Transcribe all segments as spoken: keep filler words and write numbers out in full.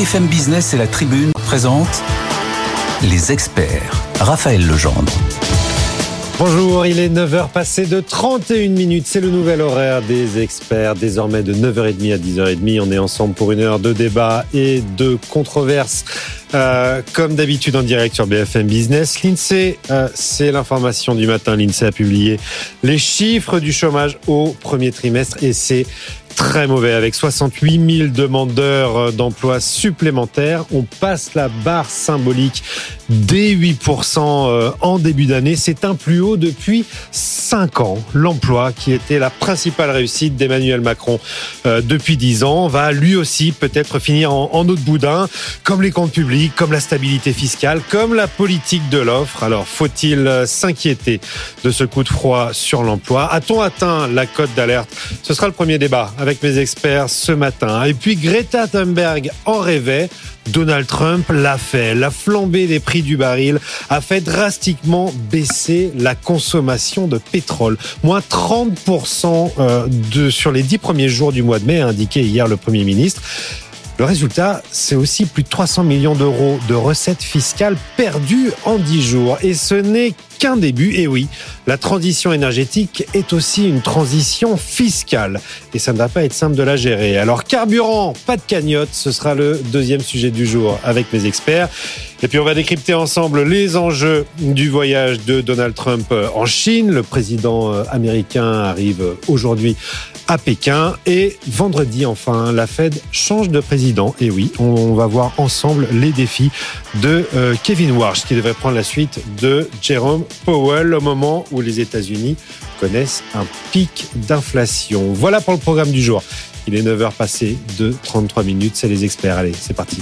B F M Business et la Tribune présentent Les Experts. Raphaël Legendre. Bonjour, il est neuf heures passées de trente et une minutes. C'est le nouvel horaire des Experts. Désormais de neuf heures trente à dix heures trente, on est ensemble pour une heure de débat et de controverses. Euh, comme d'habitude en direct sur B F M Business. L'INSEE, euh, c'est l'information du matin. L'INSEE a publié les chiffres du chômage au premier trimestre et c'est très mauvais. Avec soixante-huit mille demandeurs d'emploi supplémentaires, on passe la barre symbolique des huit pour cent en début d'année. C'est un plus haut depuis cinq ans. L'emploi, qui était la principale réussite d'Emmanuel Macron euh, depuis dix ans, va lui aussi peut-être finir en, en eau de boudin, comme les comptes publics, comme la stabilité fiscale, comme la politique de l'offre. Alors, faut-il s'inquiéter de ce coup de froid sur l'emploi ? A-t-on atteint la cote d'alerte ? Ce sera le premier débat avec mes experts ce matin. Et puis Greta Thunberg en rêvait. Donald Trump l'a fait. La flambée des prix du baril a fait drastiquement baisser la consommation de pétrole. Moins trente pour cent de, sur les dix premiers jours du mois de mai, a indiqué hier le Premier ministre. Le résultat, c'est aussi plus de trois cents millions d'euros de recettes fiscales perdues en dix jours. Et ce n'est qu'un début. Et oui, la transition énergétique est aussi une transition fiscale. Et ça ne va pas être simple de la gérer. Alors, carburant, pas de cagnotte, ce sera le deuxième sujet du jour avec mes experts. Et puis, on va décrypter ensemble les enjeux du voyage de Donald Trump en Chine. Le président américain arrive aujourd'hui à Pékin. Et vendredi, enfin, la Fed change de président. Et oui, on va voir ensemble les défis de euh, Kevin Warsh, qui devrait prendre la suite de Jerome Powell au moment où les États-Unis connaissent un pic d'inflation. Voilà pour le programme du jour. Il est neuf heures passées de trente-trois minutes. C'est les experts. Allez, c'est parti.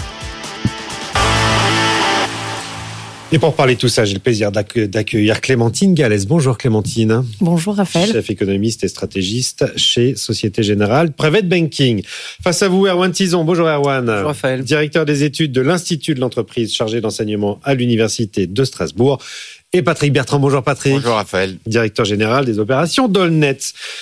Et pour parler de tout ça, j'ai le plaisir d'accueillir Clémentine Gallès. Bonjour Clémentine. Bonjour Raphaël. Chef économiste et stratégiste chez Société Générale Private Banking. Face à vous, Erwan Tison. Bonjour Erwan. Bonjour Raphaël. Directeur des études de l'Institut de l'entreprise chargé d'enseignement à l'Université de Strasbourg. Et Patrick Bertrand. Bonjour Patrick. Bonjour Raphaël. Directeur général des opérations d'Allnet.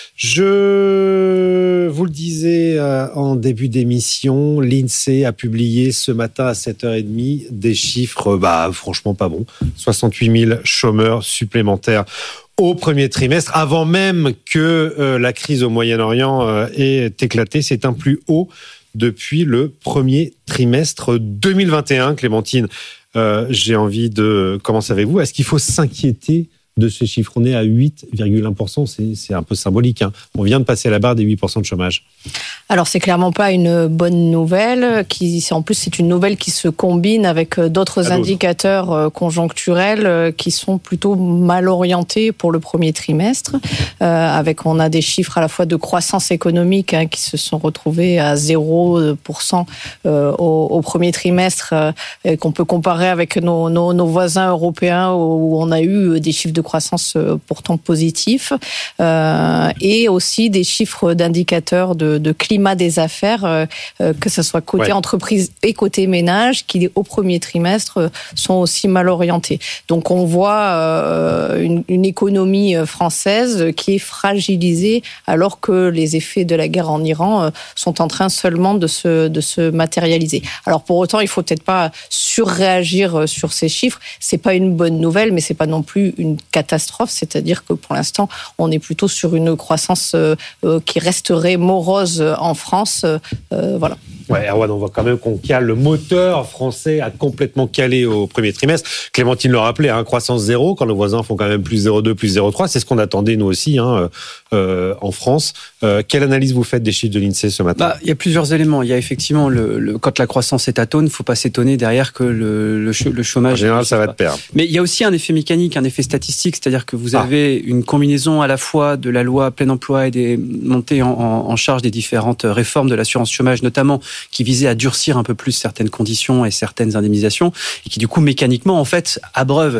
Je vous le disais euh, en début d'émission, l'INSEE a publié ce matin à sept heures trente des chiffres, bah, franchement pas bons. soixante-huit mille chômeurs supplémentaires au premier trimestre, avant même que euh, la crise au Moyen-Orient euh, ait éclaté. C'est un plus haut depuis le premier trimestre deux mille vingt et un, Clémentine. Euh, j'ai envie de... Comment savez-vous ? Est-ce qu'il faut s'inquiéter de ces chiffres ? On est à huit virgule un pour cent, c'est, c'est un peu symbolique. Hein. On vient de passer la barre des huit pour cent de chômage. Alors, c'est clairement pas une bonne nouvelle. Qui, en plus, c'est une nouvelle qui se combine avec d'autres à indicateurs d'autres. conjoncturels qui sont plutôt mal orientés pour le premier trimestre. Euh, avec, on a des chiffres à la fois de croissance économique hein, qui se sont retrouvés à zéro pour cent euh, au, au premier trimestre, euh, qu'on peut comparer avec nos, nos, nos voisins européens où on a eu des chiffres de croissance pourtant positifs, euh, et aussi des chiffres d'indicateurs de, de climat des affaires, euh, que ce soit côté ouais. entreprise et côté ménage, qui au premier trimestre sont aussi mal orientés. Donc on voit euh, une, une économie française qui est fragilisée alors que les effets de la guerre en Iran euh, sont en train seulement de se, de se matérialiser. Alors pour autant, il faut peut-être pas surréagir sur ces chiffres. C'est pas une bonne nouvelle, mais c'est pas non plus une catastrophe, c'est-à-dire que pour l'instant, on est plutôt sur une croissance euh, qui resterait morose en France. Euh, voilà. Ouais, Erwan, on voit quand même qu'on cale, le moteur français a complètement calé au premier trimestre. Clémentine le rappelait, hein, croissance zéro, quand nos voisins font quand même plus zéro virgule deux, plus zéro virgule trois, c'est ce qu'on attendait nous aussi hein, euh, en France. Euh, quelle analyse vous faites des chiffres de l'INSEE ce matin ? Bah, il y a plusieurs éléments. Il y a effectivement, le, le, quand la croissance est atone, il ne faut pas s'étonner derrière que le, le, le chômage... En général, ça va te perdre. Mais il y a aussi un effet mécanique, un effet statistique, c'est-à-dire que vous avez ah. une combinaison à la fois de la loi plein emploi et des montées en, en, en charge des différentes réformes de l'assurance chômage, notamment qui visaient à durcir un peu plus certaines conditions et certaines indemnisations, et qui du coup mécaniquement en fait abreuvent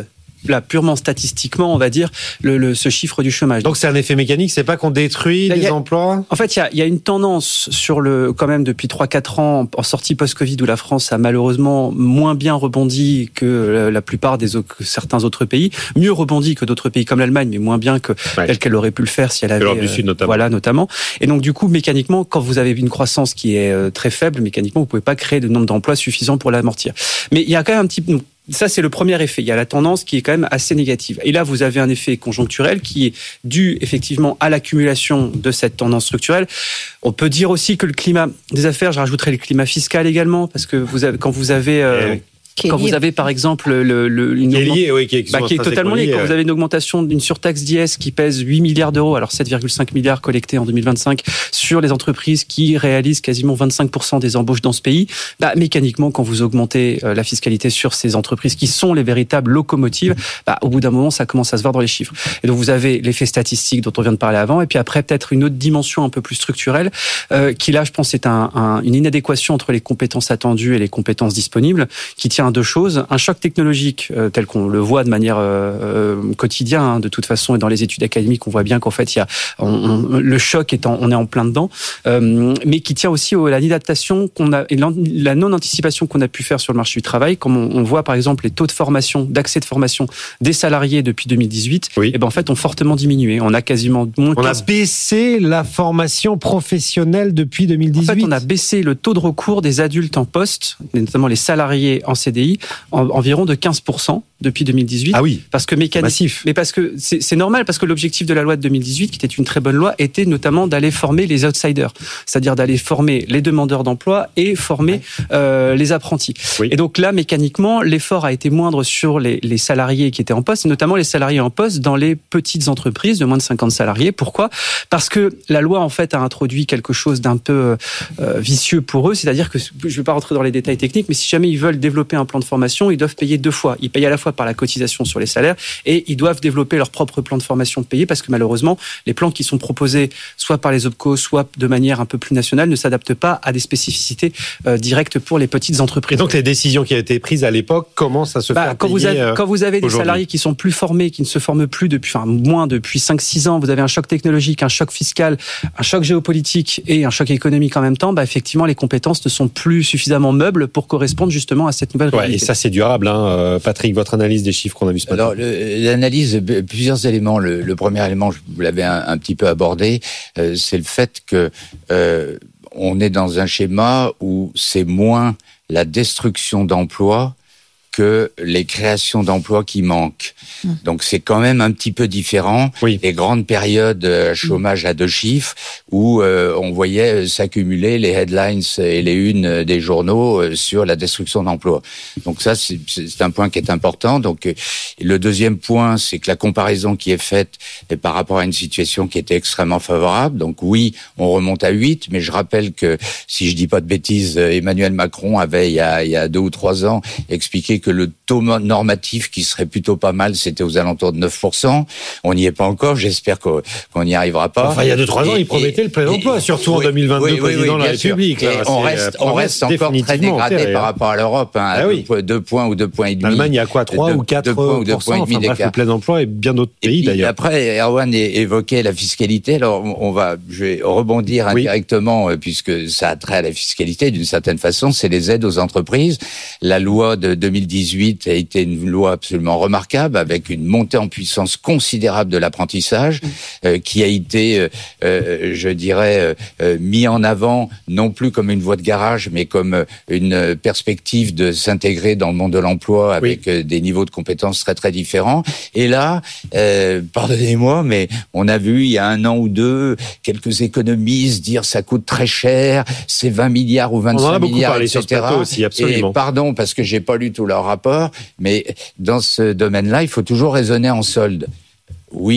là, purement statistiquement, on va dire, le, le, ce chiffre du chômage. Donc c'est un effet mécanique, c'est pas qu'on détruit là, des a, emplois ? En fait, il y a, y a une tendance sur le, quand même depuis trois quatre ans, en sortie post-Covid, où la France a malheureusement moins bien rebondi que la plupart des que certains autres pays, mieux rebondi que d'autres pays comme l'Allemagne, mais moins bien que ouais. tel qu'elle aurait pu le faire si elle avait... L'Europe du Sud notamment. Voilà, notamment. Et donc du coup, mécaniquement, quand vous avez une croissance qui est euh, très faible, mécaniquement, vous pouvez pas créer de nombre d'emplois suffisant pour l'amortir. Mais il y a quand même un petit... Ça, c'est le premier effet. Il y a la tendance qui est quand même assez négative. Et là, vous avez un effet conjoncturel qui est dû effectivement à l'accumulation de cette tendance structurelle. On peut dire aussi que le climat des affaires, je rajouterai le climat fiscal également, parce que vous avez, quand vous avez... Euh, Qui quand vous avez par exemple le, le une qui est lié, oui, qui est, bah, qui est totalement lié. Quand ouais. vous avez une augmentation d'une surtaxe d'I S qui pèse huit milliards d'euros, alors sept virgule cinq milliards collectés en deux mille vingt-cinq sur les entreprises qui réalisent quasiment vingt-cinq pour cent des embauches dans ce pays, bah, mécaniquement, quand vous augmentez la fiscalité sur ces entreprises qui sont les véritables locomotives, bah, au bout d'un moment, ça commence à se voir dans les chiffres. Et donc vous avez l'effet statistique dont on vient de parler avant, et puis après peut-être une autre dimension un peu plus structurelle, euh, qui là, je pense, est un, un, une inadéquation entre les compétences attendues et les compétences disponibles, qui tient à deux choses. Un choc technologique euh, tel qu'on le voit de manière euh, euh, quotidienne, hein, de toute façon, et dans les études académiques, on voit bien qu'en fait, il y a on, on, le choc est en, on est en plein dedans, euh, mais qui tient aussi à l'inadaptation qu'on a et la non-anticipation qu'on a pu faire sur le marché du travail. Comme on, on voit par exemple les taux de formation, d'accès de formation des salariés depuis deux mille dix-huit, oui. et ben en fait, ont fortement diminué. On a quasiment moins on quinze... a baissé la formation professionnelle depuis deux mille dix-huit. En fait, on a baissé le taux de recours des adultes en poste, notamment les salariés en C D I, en, environ de quinze pour cent depuis deux mille dix-huit. Ah oui. Parce que mécanique. Massif. Mais parce que c'est, c'est normal, parce que l'objectif de la loi de deux mille dix-huit, qui était une très bonne loi, était notamment d'aller former les outsiders, c'est-à-dire d'aller former les demandeurs d'emploi et former ouais. euh, les apprentis. Oui. Et donc là, mécaniquement, l'effort a été moindre sur les, les salariés qui étaient en poste, et notamment les salariés en poste dans les petites entreprises de moins de cinquante salariés. Pourquoi ? Parce que la loi, en fait, a introduit quelque chose d'un peu euh, vicieux pour eux, c'est-à-dire que, je ne vais pas rentrer dans les détails techniques, mais si jamais ils veulent développer un plan de formation, ils doivent payer deux fois. Ils payent à la fois par la cotisation sur les salaires et ils doivent développer leur propre plan de formation payé, parce que malheureusement, les plans qui sont proposés soit par les OPCO, soit de manière un peu plus nationale, ne s'adaptent pas à des spécificités euh, directes pour les petites entreprises. Et donc les décisions qui ont été prises à l'époque commencent à se bah, faire quand payer vous avez, euh, Quand vous avez des aujourd'hui. salariés qui sont plus formés, qui ne se forment plus depuis, enfin moins depuis cinq six ans, vous avez un choc technologique, un choc fiscal, un choc géopolitique et un choc économique en même temps, bah effectivement les compétences ne sont plus suffisamment meubles pour correspondre justement à cette nouvelle ouais, réalité. Et ça c'est durable, hein. Patrick, votre analyse des chiffres qu'on a vu ce matin. Alors le, l'analyse, plusieurs éléments. Le, le premier élément, vous l'avez un, un petit peu abordé, euh, c'est le fait que euh, on est dans un schéma où c'est moins la destruction d'emplois que les créations d'emplois qui manquent. Mmh. Donc c'est quand même un petit peu différent. Oui. Les grandes périodes euh, chômage à deux chiffres où euh, on voyait s'accumuler les headlines et les unes des journaux euh, sur la destruction d'emplois. Donc ça c'est, c'est un point qui est important. Donc euh, le deuxième point, c'est que la comparaison qui est faite est par rapport à une situation qui était extrêmement favorable. Donc oui, on remonte à huit, mais je rappelle que si je dis pas de bêtises, Emmanuel Macron avait il y a, il y a deux ou trois ans expliqué que le taux normatif qui serait plutôt pas mal, c'était aux alentours de neuf pour cent. On n'y est pas encore, j'espère qu'on n'y arrivera pas. Enfin, il y a deux trois ans, il promettait et, le plein emploi, surtout oui, en deux mille vingt-deux, oui, président oui, oui, de la République. Là, on reste, on reste encore très dégradé antérieure. Par rapport à l'Europe, hein, à ah oui. deux, deux points ou deux points et demi. L'Allemagne, il y a quoi, trois ou quatre points ou deux points et demi d'écart. Bref, le plein emploi et bien d'autres pays puis, d'ailleurs. Après, Erwan évoquait la fiscalité. Alors, on va, je vais rebondir oui. indirectement, puisque ça a trait à la fiscalité d'une certaine façon, c'est les aides aux entreprises. La loi de deux mille dix-huit a été une loi absolument remarquable, avec une montée en puissance considérable de l'apprentissage, euh, qui a été, euh, je dirais, euh, mis en avant, non plus comme une voie de garage, mais comme une perspective de s'intégrer dans le monde de l'emploi avec oui. des niveaux de compétences très très différents. Et là, euh, pardonnez-moi, mais on a vu il y a un an ou deux quelques économistes dire ça coûte très cher, c'est vingt milliards ou vingt-cinq milliards, et cetera. Aussi, absolument. Et pardon, parce que j'ai pas lu tout leur rapport, mais dans ce domaine-là, il faut toujours raisonner en solde. Oui,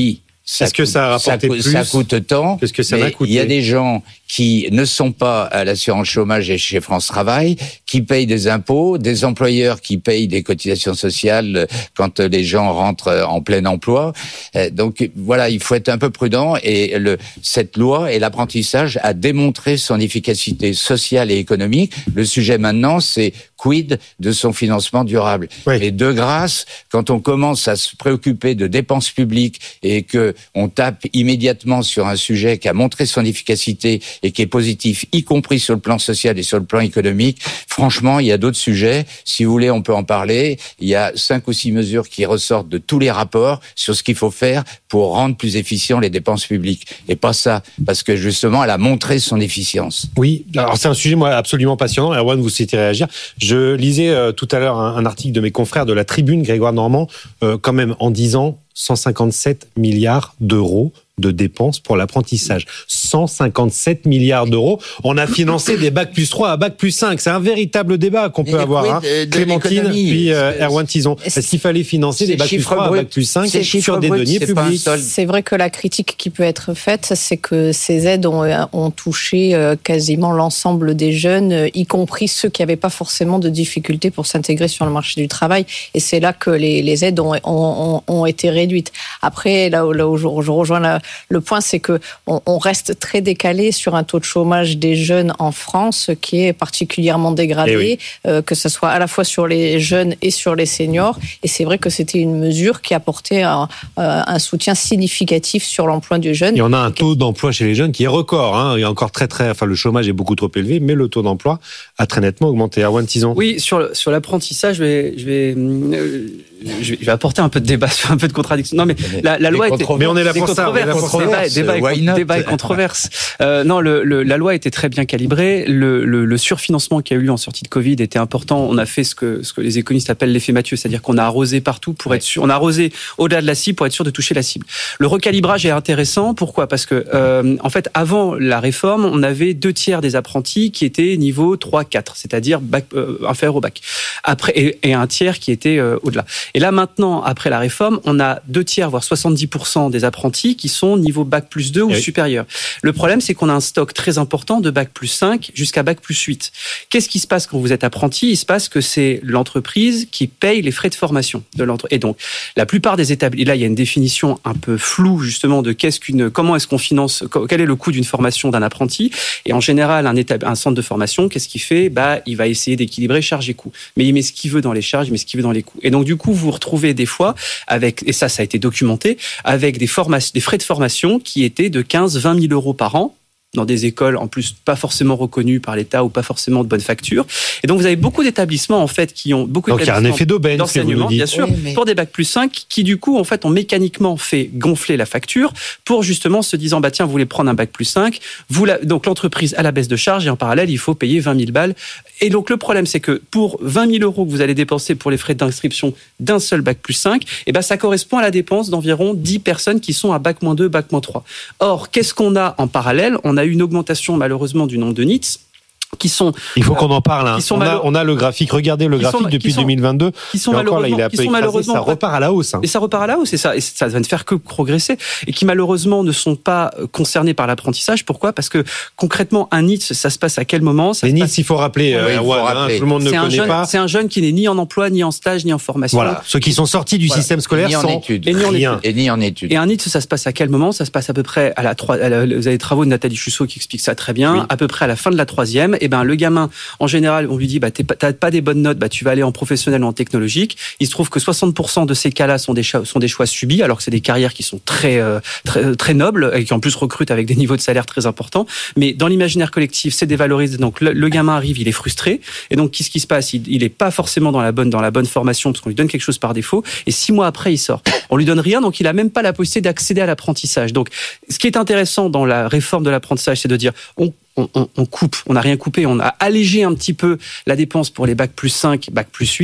Ça Est-ce que coûte, ça a rapporté ça coûte, plus ça coûte tant. Qu'est-ce que ça va coûter ? Il y a des gens qui ne sont pas à l'assurance chômage et chez France Travail, qui payent des impôts, des employeurs qui payent des cotisations sociales quand les gens rentrent en plein emploi. Donc voilà, il faut être un peu prudent et le, cette loi et l'apprentissage a démontré son efficacité sociale et économique. Le sujet maintenant, c'est quid de son financement durable. Oui. Et de grâce, quand on commence à se préoccuper de dépenses publiques et que on tape immédiatement sur un sujet qui a montré son efficacité et qui est positif, y compris sur le plan social et sur le plan économique, franchement, il y a d'autres sujets. Si vous voulez, on peut en parler. Il y a cinq ou six mesures qui ressortent de tous les rapports sur ce qu'il faut faire pour rendre plus efficient les dépenses publiques. Et pas ça, parce que justement, elle a montré son efficience. Oui, alors c'est un sujet moi absolument passionnant. Erwan, vous souhaitez réagir. Je lisais euh, tout à l'heure un, un article de mes confrères de la Tribune, Grégoire Normand, euh, quand même en disant cent cinquante-sept milliards d'euros de dépenses pour l'apprentissage. cent cinquante-sept milliards d'euros. On a financé des bac plus trois à bac plus cinq. C'est un véritable débat qu'on peut avoir. Hein. De, de Clémentine, puis euh, Erwan Tison. Est-ce qu'il fallait financer des bac plus trois à bac plus cinq sur des deniers publics ? C'est vrai que la critique qui peut être faite, c'est que ces aides ont, ont touché quasiment l'ensemble des jeunes, y compris ceux qui n'avaient pas forcément de difficultés pour s'intégrer sur le marché du travail. Et c'est là que les, les aides ont, ont, ont été réduites. Après, là où, là où je, je rejoins la Le point, c'est que on, on reste très décalé sur un taux de chômage des jeunes en France qui est particulièrement dégradé, oui. euh, que ce soit à la fois sur les jeunes et sur les seniors. Et c'est vrai que c'était une mesure qui apportait un, un soutien significatif sur l'emploi du jeune. Et on a un taux d'emploi chez les jeunes qui est record. Hein. Il y a encore très très, enfin le chômage est beaucoup trop élevé, mais le taux d'emploi a très nettement augmenté. Erwan Tison. Oui, sur sur l'apprentissage, je vais je vais euh, je vais apporter un peu de débat sur un peu de contradiction. Non, mais la, la loi était. Mais on est là pour ça. Débat, débat, et, débat et controverse. Euh, non, le, le, la loi était très bien calibrée. Le, le, le surfinancement qui a eu lieu en sortie de Covid était important. On a fait ce que, ce que les économistes appellent l'effet Mathieu, c'est-à-dire qu'on a arrosé partout pour ouais. être sûr. On a arrosé au-delà de la cible pour être sûr de toucher la cible. Le recalibrage est intéressant. Pourquoi ? Parce que, euh, en fait, avant la réforme, on avait deux tiers des apprentis qui étaient niveau trois quatre, c'est-à-dire bac, euh, inférieur au bac. Après, et, et un tiers qui était euh, au-delà. Et là, maintenant, après la réforme, on a deux tiers, voire soixante-dix pour cent des apprentis qui sont niveau bac plus deux ou oui. supérieur. Le problème, c'est qu'on a un stock très important de bac plus cinq jusqu'à bac plus huit. Qu'est-ce qui se passe quand vous êtes apprenti ? Il se passe que c'est l'entreprise qui paye les frais de formation de l'entreprise. Et donc, la plupart des établissements, là, il y a une définition un peu floue, justement, de qu'est-ce qu'une, comment est-ce qu'on finance, quel est le coût d'une formation d'un apprenti. Et en général, un, étab... un centre de formation, qu'est-ce qu'il fait ? Bah, il va essayer d'équilibrer charges et coûts. Mais il met ce qu'il veut dans les charges, il met ce qu'il veut dans les coûts. Et donc, du coup, vous vous retrouvez des fois avec, et ça, ça a été documenté, avec des formations, des frais de formation qui étaient de quinze à vingt mille euros par an, dans des écoles en plus pas forcément reconnues par l'État ou pas forcément de bonne facture. Et donc vous avez beaucoup d'établissements en fait qui ont beaucoup donc il y a un effet d'aubaine d'enseignement, bien sûr, oui, mais... pour des bac plus cinq qui du coup en fait ont mécaniquement fait gonfler la facture pour justement se disant bah tiens vous voulez prendre un bac plus cinq, vous la... donc l'entreprise a la baisse de charge et en parallèle il faut payer vingt mille balles. Et donc le problème c'est que pour vingt mille euros que vous allez dépenser pour les frais d'inscription d'un seul bac plus cinq, et ben ça correspond à la dépense d'environ dix personnes qui sont à bac moins deux, bac moins trois. Or qu'est-ce qu'on a en parallèle ? On a une augmentation malheureusement du nombre de N I T S qui sont. Il faut qu'on en parle. Hein. On, a, on a le graphique. Regardez le graphique sont, depuis sont, deux mille vingt-deux. Qui sont malheureusement. Là, il est un peu écrasé, malheureusement ça repart à la hausse. Hein. Et ça repart à la hausse. Et ça, et ça va ne faire que progresser. Et qui malheureusement ne sont pas concernés par l'apprentissage. Pourquoi ? Parce que concrètement, un N I T S, ça se passe à quel moment ça Les N I T S, passe... il faut rappeler. Oui, euh, faut ouais, rappeler. Hein, tout le monde ne c'est connaît jeune, pas. C'est un jeune qui n'est ni en emploi, ni en stage, ni en formation. Voilà. Ceux qui sont sortis du voilà. système scolaire ni en sans études. Et ni en études. Et ni en études. Et un N I T S, ça se passe à quel moment ? Ça se passe à peu près à la trois. Vous avez les travaux de Nathalie Chusseau qui expliquent ça très bien. Oui. À peu près à la fin de la troisième. Et ben le gamin. En général, on lui dit, bah, t'as pas des bonnes notes, bah, tu vas aller en professionnel ou en technologique. Il se trouve que soixante pour cent de ces cas-là sont des choix, sont des choix subis, alors que c'est des carrières qui sont très, euh, très, très nobles et qui en plus recrutent avec des niveaux de salaire très importants. Mais dans l'imaginaire collectif, c'est dévalorisé. Donc, le, le gamin arrive, il est frustré. Et donc, qu'est-ce qui se passe? Il, il est pas forcément dans la bonne, dans la bonne formation parce qu'on lui donne quelque chose par défaut. Et six mois après, il sort. On lui donne rien, donc il a même pas la possibilité d'accéder à l'apprentissage. Donc, ce qui est intéressant dans la réforme de l'apprentissage, c'est de dire, on On, on, on coupe, on n'a rien coupé, on a allégé un petit peu la dépense pour les bac plus cinq, bac plus huit,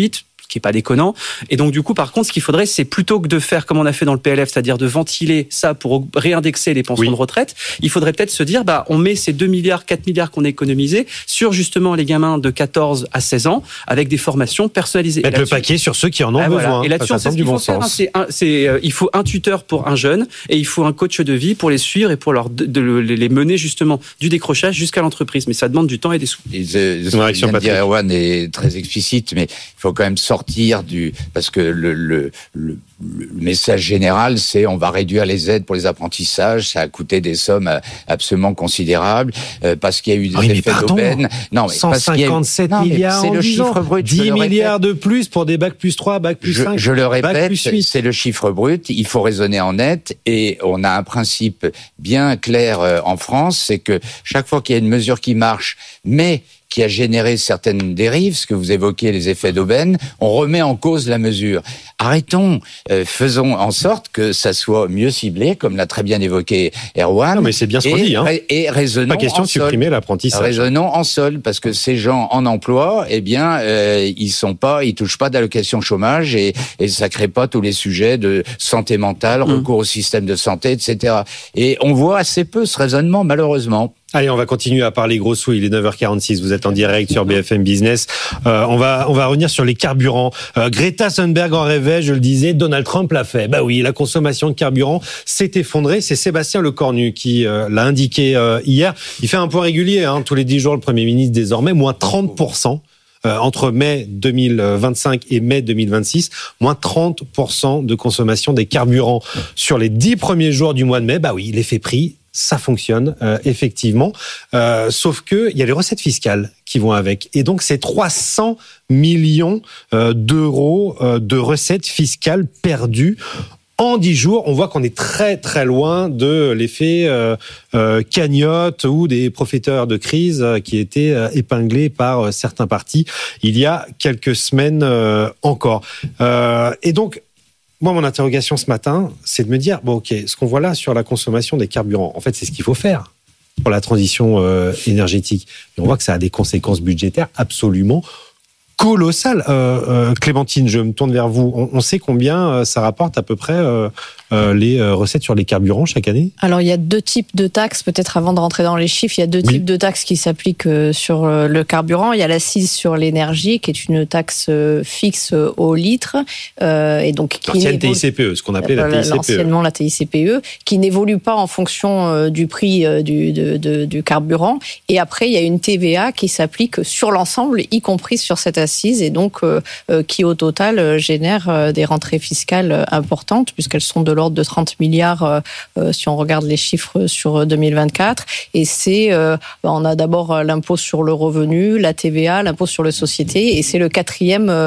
qui est pas déconnant. Et donc du coup, par contre, ce qu'il faudrait, c'est plutôt que de faire comme on a fait dans le P L F, c'est-à-dire de ventiler ça pour réindexer les pensions oui. de retraite, il faudrait peut-être se dire, bah, on met ces deux milliards, quatre milliards qu'on a économisés sur justement les gamins de quatorze à seize ans avec des formations personnalisées. Mettre le paquet sur ceux qui en ont ah, besoin. Voilà. Et là-dessus, ça, du bon sens. Faire, c'est un, c'est, euh, il faut un tuteur pour un jeune et il faut un coach de vie pour les suivre et pour leur de, de, de les mener justement du décrochage jusqu'à l'entreprise. Mais ça demande du temps et des sous. Et ce, ce que vient de dire Erwan est très explicite, mais il faut quand même sortir du parce que le, le, le le message général, c'est on va réduire les aides pour les apprentissages. Ça a coûté des sommes absolument considérables euh, parce qu'il y a eu des oui, effets d'aubaine. Non, mais cent cinquante-sept parce qu'il y a eu... milliards. Non, c'est le chiffre brut. dix milliards de plus pour des bacs plus trois, bacs plus cinq. Je, je le répète, c'est le chiffre brut. Il faut raisonner en net et on a un principe bien clair en France, c'est que chaque fois qu'il y a une mesure qui marche, mais qui a généré certaines dérives, ce que vous évoquez, les effets d'aubaine, on remet en cause la mesure. Arrêtons, euh, faisons en sorte que ça soit mieux ciblé, comme l'a très bien évoqué Erwan. Non, mais c'est bien ce qu'on dit, hein. Et raisonnons pas question de supprimer l'apprentissage. Raisonnons en sol, parce que ces gens en emploi, eh bien, euh, ils sont pas, ils touchent pas d'allocation chômage et, et ça crée pas tous les sujets de santé mentale, mmh. recours au système de santé, et cetera. Et on voit assez peu ce raisonnement, malheureusement. Allez, on va continuer à parler gros sous. Il est neuf heures quarante-six. Vous êtes en direct sur B F M Business. Euh, on va, on va revenir sur les carburants. Euh, Greta Thunberg en rêvait, je le disais. Donald Trump l'a fait. Bah oui, la consommation de carburant s'est effondrée. C'est Sébastien Lecornu qui euh, l'a indiqué euh, hier. Il fait un point régulier, hein, tous les dix jours. Le Premier ministre désormais moins trente pour cent. Euh, entre mai deux mille vingt-cinq et mai deux mille vingt-six, moins trente pour cent de consommation des carburants sur les dix premiers jours du mois de mai. Bah oui, l'effet prix. Ça fonctionne euh, effectivement, euh, sauf que il y a les recettes fiscales qui vont avec, et donc c'est trois cents millions euh, d'euros euh, de recettes fiscales perdues en dix jours. On voit qu'on est très très loin de l'effet euh, euh, cagnotte ou des profiteurs de crise euh, qui étaient euh, épinglés par euh, certains partis il y a quelques semaines euh, encore. Euh, et donc moi, mon interrogation ce matin, c'est de me dire, bon, ok, ce qu'on voit là sur la consommation des carburants, en fait, c'est ce qu'il faut faire pour la transition euh, énergétique. Et on voit que ça a des conséquences budgétaires absolument colossales. Euh, euh, Clémentine, je me tourne vers vous. On, on sait combien euh, ça rapporte à peu près euh, euh, les euh, recettes sur les carburants chaque année ? Alors, il y a deux types de taxes. Peut-être avant de rentrer dans les chiffres, il y a deux oui. types de taxes qui s'appliquent euh, sur euh, le carburant. Il y a l'accise sur l'énergie, qui est une taxe euh, fixe euh, au litre. Euh, et donc, qui l'ancienne T I C P E, ce qu'on appelait la T I C P E. Anciennement la T I C P E, qui n'évolue pas en fonction euh, du prix euh, du, de, de, du carburant. Et après, il y a une T V A qui s'applique sur l'ensemble, y compris sur cette assise, et donc euh, euh, qui, au total, euh, génère euh, des rentrées fiscales importantes, puisqu'elles sont de l'ordre de trente milliards euh, si on regarde les chiffres sur deux mille vingt-quatre. Et c'est, euh, on a d'abord l'impôt sur le revenu, la T V A, l'impôt sur les sociétés, et c'est le quatrième euh,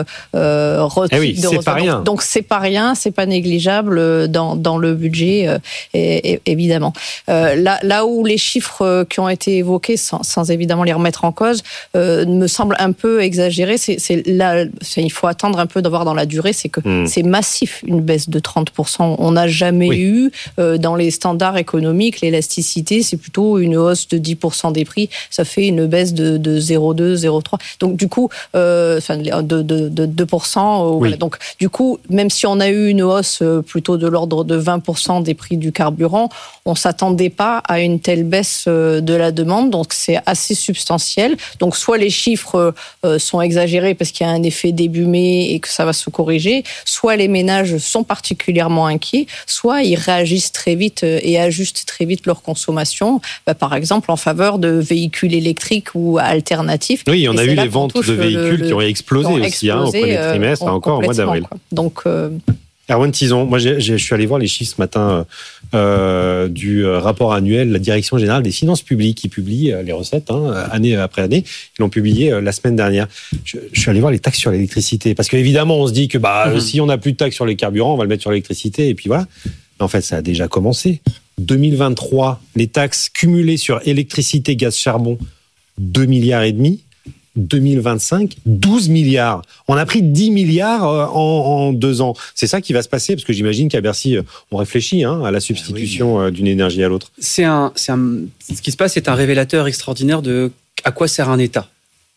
re- eh oui, de c'est pas rien. Donc, donc c'est pas rien, c'est pas négligeable dans dans le budget, euh, et, et, évidemment. Euh, là, là où les chiffres qui ont été évoqués, sans, sans évidemment les remettre en cause, euh, me semblent un peu exagérés. C'est, c'est là, c'est, il faut attendre un peu d'avoir dans la durée. C'est que mmh. c'est massif, une baisse de trente pour cent. On n'a jamais oui. eu euh, dans les standards économiques l'élasticité, c'est plutôt une hausse de dix pour cent des prix. Ça fait une baisse de, de zéro virgule deux, zéro virgule trois. Donc du coup, euh, enfin de, de, de deux pour cent. Euh, oui. Voilà. Donc du coup, même si on a eu une hausse plutôt de l'ordre de vingt pour cent des prix du carburant, on s'attendait pas à une telle baisse de la demande. Donc c'est assez substantiel. Donc soit les chiffres euh, sont exagérés parce qu'il y a un effet début mai et que ça va se corriger, soit les ménages sont particulièrement inquiets, soit ils réagissent très vite et ajustent très vite leur consommation, bah, par exemple en faveur de véhicules électriques ou alternatifs. Oui, on a eu les ventes de véhicules le, qui ont explosé aussi explosé, hein, au premier trimestre, euh, encore au mois d'avril. Quoi. Donc, euh... Erwan Tison, moi j'ai, j'ai, je suis allé voir les chiffres ce matin euh, du rapport annuel de la Direction générale des finances publiques qui publie les recettes hein, année après année. Ils l'ont publié euh, la semaine dernière. Je, je suis allé voir les taxes sur l'électricité parce qu'évidemment on se dit que bah mmh. si on n'a plus de taxes sur les carburants, on va le mettre sur l'électricité et puis voilà. Mais en fait, ça a déjà commencé. deux mille vingt-trois, les taxes cumulées sur électricité, gaz, charbon, deux milliards et demi. deux mille vingt-cinq, douze milliards. On a pris dix milliards en, en deux ans. C'est ça qui va se passer, parce que j'imagine qu'à Bercy, on réfléchit hein, à la substitution ah oui. d'une énergie à l'autre. C'est un, c'est un, ce qui se passe est un révélateur extraordinaire de à quoi sert un État.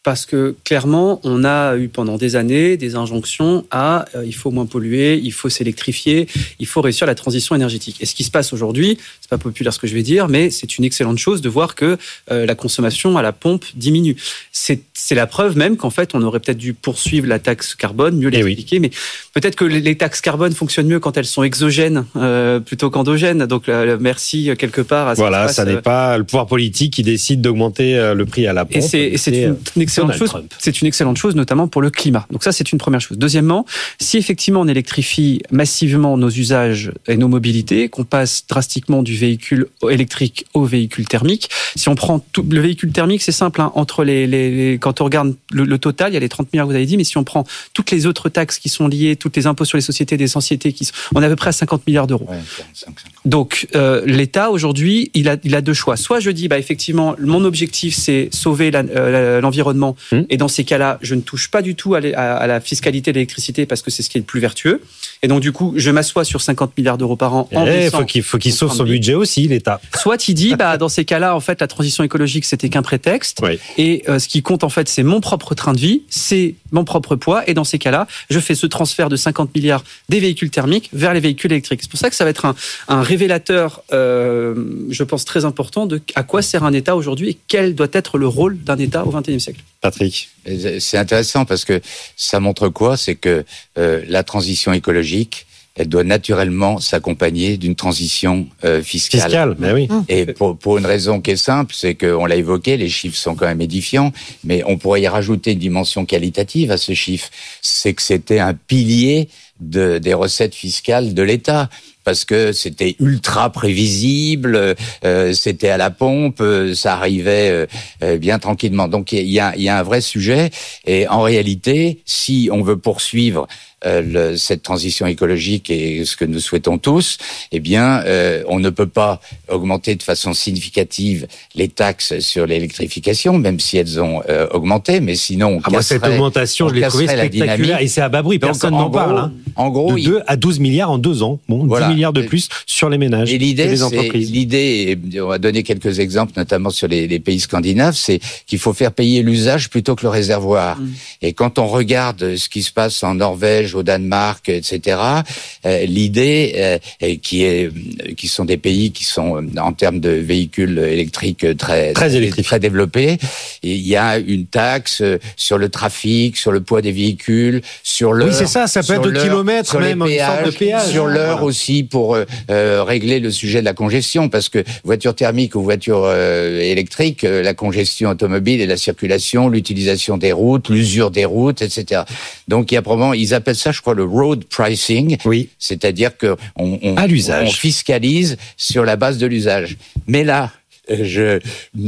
parce que clairement, on a eu pendant des années des injonctions à euh, il faut moins polluer, il faut s'électrifier, il faut réussir la transition énergétique. Et ce qui se passe aujourd'hui, c'est pas populaire ce que je vais dire, mais c'est une excellente chose de voir que euh, la consommation à la pompe diminue. C'est, c'est la preuve même qu'en fait, on aurait peut-être dû poursuivre la taxe carbone, mieux l'expliquer, oui. mais peut-être que les taxes carbone fonctionnent mieux quand elles sont exogènes euh, plutôt qu'endogènes. Donc euh, merci quelque part à ce Voilà, qui se ça passe, n'est pas le pouvoir politique qui décide d'augmenter le prix à la pompe. Et c'est, et c'est une, une excellente chose. Trump. C'est une excellente chose, notamment pour le climat. Donc ça, c'est une première chose. Deuxièmement, si effectivement on électrifie massivement nos usages et nos mobilités, qu'on passe drastiquement du véhicule électrique au véhicule thermique, si on prend tout le véhicule thermique, c'est simple. Hein, entre les, les, les, quand on regarde le, le total, il y a les trente milliards que vous avez dit, mais si on prend toutes les autres taxes qui sont liées, toutes les impôts sur les sociétés, des sociétés qui sont, on est à peu près à cinquante milliards d'euros. Ouais, cinq, cinq. Donc euh, l'État aujourd'hui, il a, il a deux choix. Soit je dis, bah effectivement, mon objectif c'est sauver la, euh, l'environnement, mmh. et dans ces cas-là, je ne touche pas du tout à, à, à la fiscalité de l'électricité parce que c'est ce qui est le plus vertueux. Et donc du coup, je m'assois sur cinquante milliards d'euros par an. Il eh, faut qu'il faut qu'il sauve son budget aussi, l'État. Soit il dit, bah dans ces cas-là, en fait, la transition écologique c'était qu'un prétexte, oui. et euh, ce qui compte en fait, c'est mon propre train de vie, c'est mon propre poids. Et dans ces cas-là, je fais ce transfert de cinquante milliards des véhicules thermiques vers les véhicules électriques. C'est pour ça que ça va être un, un révélateur, euh, je pense très important de à quoi sert un État aujourd'hui et quel doit être le rôle d'un État au vingt et unième siècle. Patrick. C'est intéressant parce que ça montre quoi ? C'est que euh, la transition écologique, elle doit naturellement s'accompagner d'une transition euh, fiscale. Fiscale, mais oui. Et pour, pour une raison qui est simple, c'est qu'on l'a évoqué, les chiffres sont quand même édifiants, mais on pourrait y rajouter une dimension qualitative à ce chiffre. C'est que c'était un pilier de, des recettes fiscales de l'État. Parce que c'était ultra prévisible, euh, c'était à la pompe, euh, ça arrivait euh, bien tranquillement. Donc il y a, il y a un vrai sujet. Et en réalité, si on veut poursuivre euh, le, cette transition écologique et ce que nous souhaitons tous, eh bien, euh, on ne peut pas augmenter de façon significative les taxes sur l'électrification, même si elles ont euh, augmenté. Mais sinon, on ah, moi, cette augmentation, je l'ai trouvée spectaculaire et c'est à bas bruit. Personne n'en parle. Hein. En gros, de deux à douze milliards en deux ans. Bon, voilà. dix milliards de plus sur les ménages et, l'idée, et les entreprises. C'est, l'idée, on va donner quelques exemples, notamment sur les, les pays scandinaves, c'est qu'il faut faire payer l'usage plutôt que le réservoir. Mmh. Et quand on regarde ce qui se passe en Norvège, au Danemark, et cetera, euh, l'idée euh, qui est, qui sont des pays qui sont en termes de véhicules électriques très très, électriques. très développés. Et il y a une taxe sur le trafic, sur le poids des véhicules, sur l'heure. Oui, c'est ça. Ça peut être le kilomètre même, une sorte de péage. Sur l'heure voilà. aussi pour euh, régler le sujet de la congestion, parce que voiture thermique ou voiture euh, électrique, euh, la congestion automobile et la circulation, l'utilisation des routes, l'usure des routes, et cetera. Donc il y a probablement, ils appellent ça, je crois, le road pricing, oui. c'est-à-dire que on, on, à l'usage. on fiscalise sur la base de l'usage. Mais là, je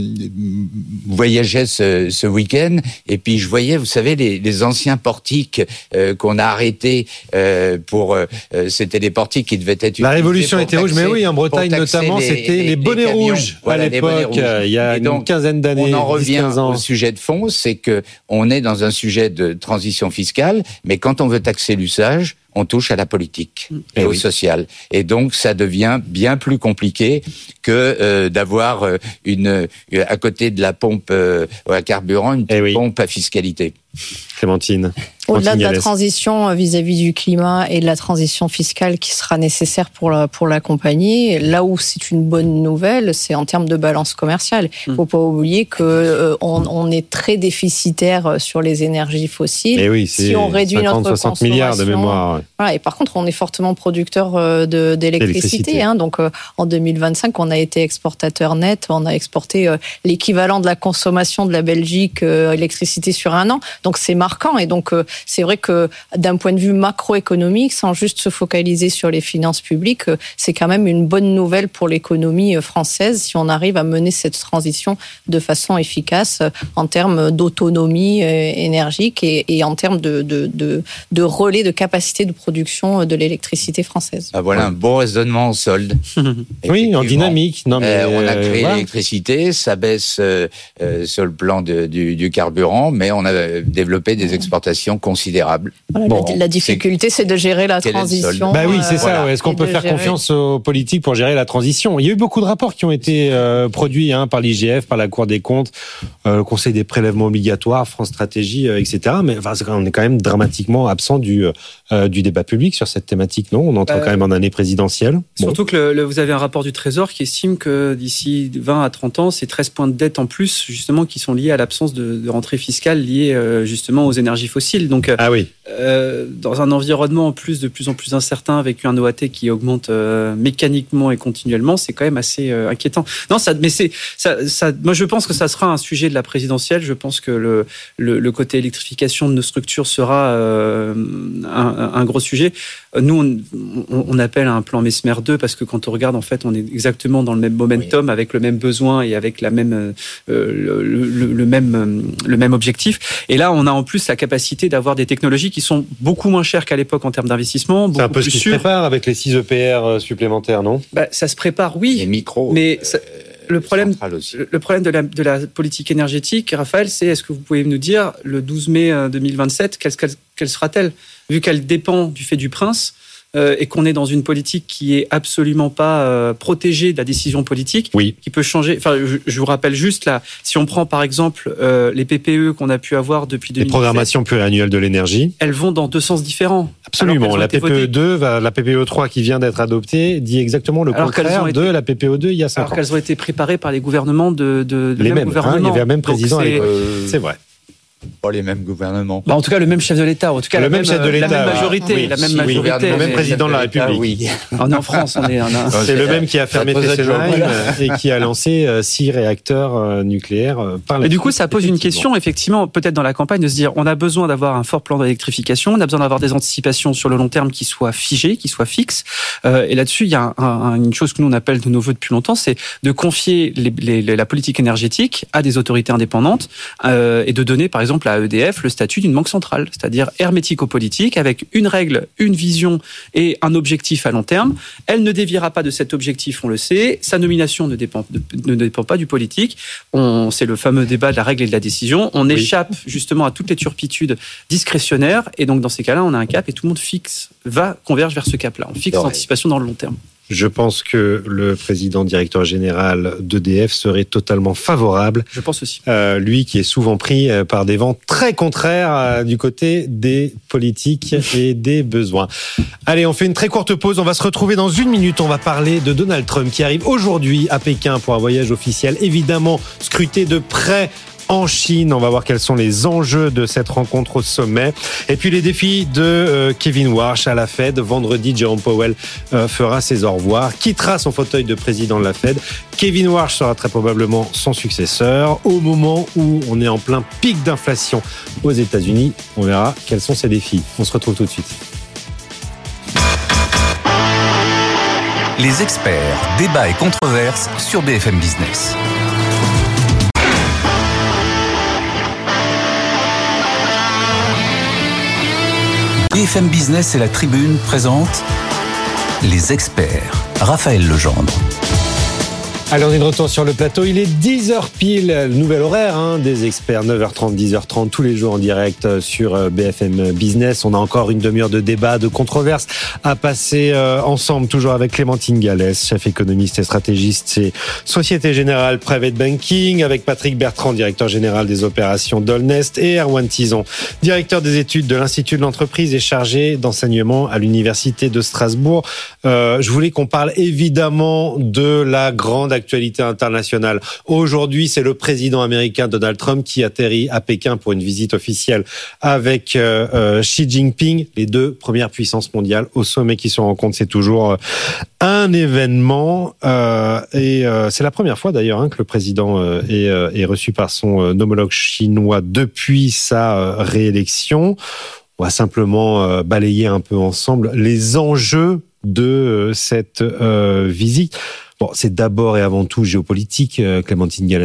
voyageais ce, ce week-end et puis je voyais, vous savez, les, les anciens portiques euh, qu'on a arrêtés euh, pour. Euh, c'était des portiques qui devaient être. La révolution était rouge, mais oui, en Bretagne notamment, les, c'était les, les bonnets les rouges voilà, à l'époque. Rouges. Il y a donc, une quinzaine d'années. On en revient au sujet de fond, c'est que on est dans un sujet de transition fiscale, mais quand on veut taxer l'usage, on touche à la politique et, et au oui. social. Et donc, ça devient bien plus compliqué que euh, d'avoir euh, une à côté de la pompe euh, à carburant, une oui. pompe à fiscalité. Clémentine. Au-delà de la transition vis-à-vis du climat et de la transition fiscale qui sera nécessaire pour la, pour l'accompagner, là où c'est une bonne nouvelle, c'est en termes de balance commerciale. Il ne faut pas oublier qu'on euh, on est très déficitaire sur les énergies fossiles. Et oui, c'est si on réduit cinquante, notre soixante milliards de mémoire. Ouais. Voilà, et par contre, on est fortement producteur de, d'électricité. Hein, donc, euh, en deux mille vingt-cinq, on a été exportateur net. On a exporté euh, l'équivalent de la consommation de la Belgique, euh, électricité sur un an. Donc, c'est marquant. Et donc, euh, c'est vrai que d'un point de vue macroéconomique, sans juste se focaliser sur les finances publiques, c'est quand même une bonne nouvelle pour l'économie française si on arrive à mener cette transition de façon efficace en termes d'autonomie énergique et, et en termes de, de, de, de relais de capacité de production de l'électricité française. Ah, voilà un bon raisonnement en solde. Oui, en dynamique. Non, mais euh, on a créé voilà. l'électricité, ça baisse euh, euh, sur le plan de, du, du carburant, mais on a développé des exportations considérable. Voilà, Bon, la, la difficulté, c'est, c'est de gérer la transition. Bah oui, c'est ça. Voilà. Ouais. Est-ce qu'on peut faire gérer... confiance aux politiques pour gérer la transition ? Il y a eu beaucoup de rapports qui ont été euh, produits hein, par l'I G F, par la Cour des comptes, euh, le Conseil des prélèvements obligatoires, France Stratégie, euh, et cetera. Mais enfin, on est quand même dramatiquement absent du euh, du débat public sur cette thématique, non ? On entre euh, quand même en année présidentielle. Bon. Surtout que le, le, vous avez un rapport du Trésor qui estime que d'ici vingt à trente ans, c'est treize points de dette en plus, justement, qui sont liés à l'absence de, de rentrée fiscale liée euh, justement aux énergies fossiles. Donc, ah oui. euh, dans un environnement en plus de plus en plus incertain, avec un O A T qui augmente euh, mécaniquement et continuellement, c'est quand même assez euh, inquiétant. Non, ça, mais c'est ça, ça. Moi, je pense que ça sera un sujet de la présidentielle. Je pense que le le, le côté électrification de nos structures sera euh, un, un gros sujet. Nous, on, on, on appelle un plan Messmer deux parce que quand on regarde, en fait, on est exactement dans le même momentum, oui. avec le même besoin et avec la même euh, le, le, le même le même objectif. Et là, on a en plus la capacité d'avoir des technologies qui sont beaucoup moins chères qu'à l'époque en termes d'investissement. C'est un peu ce qui se prépare avec les six E P R supplémentaires, non ? Bah, ça se prépare, oui. Les micros. Mais ça, le problème, le problème de la, de la politique énergétique, Raphaël, c'est est-ce que vous pouvez nous dire le douze mai deux mille vingt-sept, quelle, quelle, quelle sera-t-elle ? Vu qu'elle dépend du fait du prince. Euh, et qu'on est dans une politique qui est absolument pas euh, protégée de la décision politique, oui. qui peut changer. Enfin, je, je vous rappelle juste là, si on prend par exemple euh, les P P E qu'on a pu avoir depuis deux mille dix-sept, les programmations pluriannuelles de l'énergie, elles vont dans deux sens différents. Absolument. La P P E deux, va, la P P E trois qui vient d'être adoptée, dit exactement le alors contraire été, de la P P E deux il y a cinq alors ans. Alors qu'elles ont été préparées par les gouvernements de, de, de les même mêmes. Hein, il y avait un même président. C'est, euh, c'est vrai. Pas les mêmes gouvernements. Bah en tout cas, le même chef de l'État. En tout cas, le la même même chef de l'État. La même majorité. Oui, la même si, majorité. Oui, le même président de la République. Oui. On est en France. On est. On a... C'est le même qui a fermé Fessenheim et qui a lancé six réacteurs nucléaires par la. Et du coup, ça pose une question, effectivement, peut-être dans la campagne, de se dire, on a besoin d'avoir un fort plan d'électrification, on a besoin d'avoir des anticipations sur le long terme qui soient figées, qui soient fixes. Euh, et là-dessus, il y a un, un, une chose que nous on appelle de nos voeux depuis longtemps, c'est de confier les, les, la politique énergétique à des autorités indépendantes euh, et de donner, par exemple, à E D F le statut d'une banque centrale, c'est-à-dire hermético-politique, avec une règle, une vision et un objectif à long terme. Elle ne déviera pas de cet objectif, on le sait. Sa nomination ne dépend, de, ne dépend pas du politique. On, c'est le fameux débat de la règle et de la décision. On oui. échappe justement à toutes les turpitudes discrétionnaires, et donc dans ces cas-là, on a un cap et tout le monde fixe, va, converge vers ce cap-là. On fixe l'anticipation dans le long terme. Je pense que le président directeur général d'E D F serait totalement favorable. Je pense aussi. Euh, lui qui est souvent pris par des vents très contraires euh, du côté des politiques et des besoins. Allez, on fait une très courte pause. On va se retrouver dans une minute. On va parler de Donald Trump qui arrive aujourd'hui à Pékin pour un voyage officiel. Évidemment, scruté de près en Chine. On va voir quels sont les enjeux de cette rencontre au sommet. Et puis les défis de euh, Kevin Warsh à la Fed. Vendredi, Jerome Powell euh, fera ses au revoir, quittera son fauteuil de président de la Fed. Kevin Warsh sera très probablement son successeur au moment où on est en plein pic d'inflation aux États-Unis. On verra quels sont ces défis. On se retrouve tout de suite. Les experts, débats et controverses sur B F M Business. B F M Business et la Tribune présentent les experts. Raphaël Legendre. Allez, on est de retour sur le plateau. Il est dix heures pile, nouvel horaire hein, des experts, neuf heures trente, dix heures trente, tous les jours en direct sur B F M Business. On a encore une demi-heure de débat, de controverses à passer euh, ensemble, toujours avec Clémentine Gallès, chef économiste et stratégiste chez Société Générale Private Banking, avec Patrick Bertrand, directeur général des opérations d'Olnest, et Erwan Tison, directeur des études de l'Institut de l'entreprise et chargé d'enseignement à l'Université de Strasbourg. Euh, je voulais qu'on parle évidemment de la grande actualité internationale. Aujourd'hui, c'est le président américain Donald Trump qui atterrit à Pékin pour une visite officielle avec euh, euh, Xi Jinping, les deux premières puissances mondiales au sommet qui se rencontrent. C'est toujours euh, un événement euh, et euh, c'est la première fois d'ailleurs hein, que le président euh, est, euh, est reçu par son euh, homologue chinois depuis sa euh, réélection. On va simplement euh, balayer un peu ensemble les enjeux de euh, cette euh, visite. Bon, c'est d'abord et avant tout géopolitique, Clémentine Gallès, non ?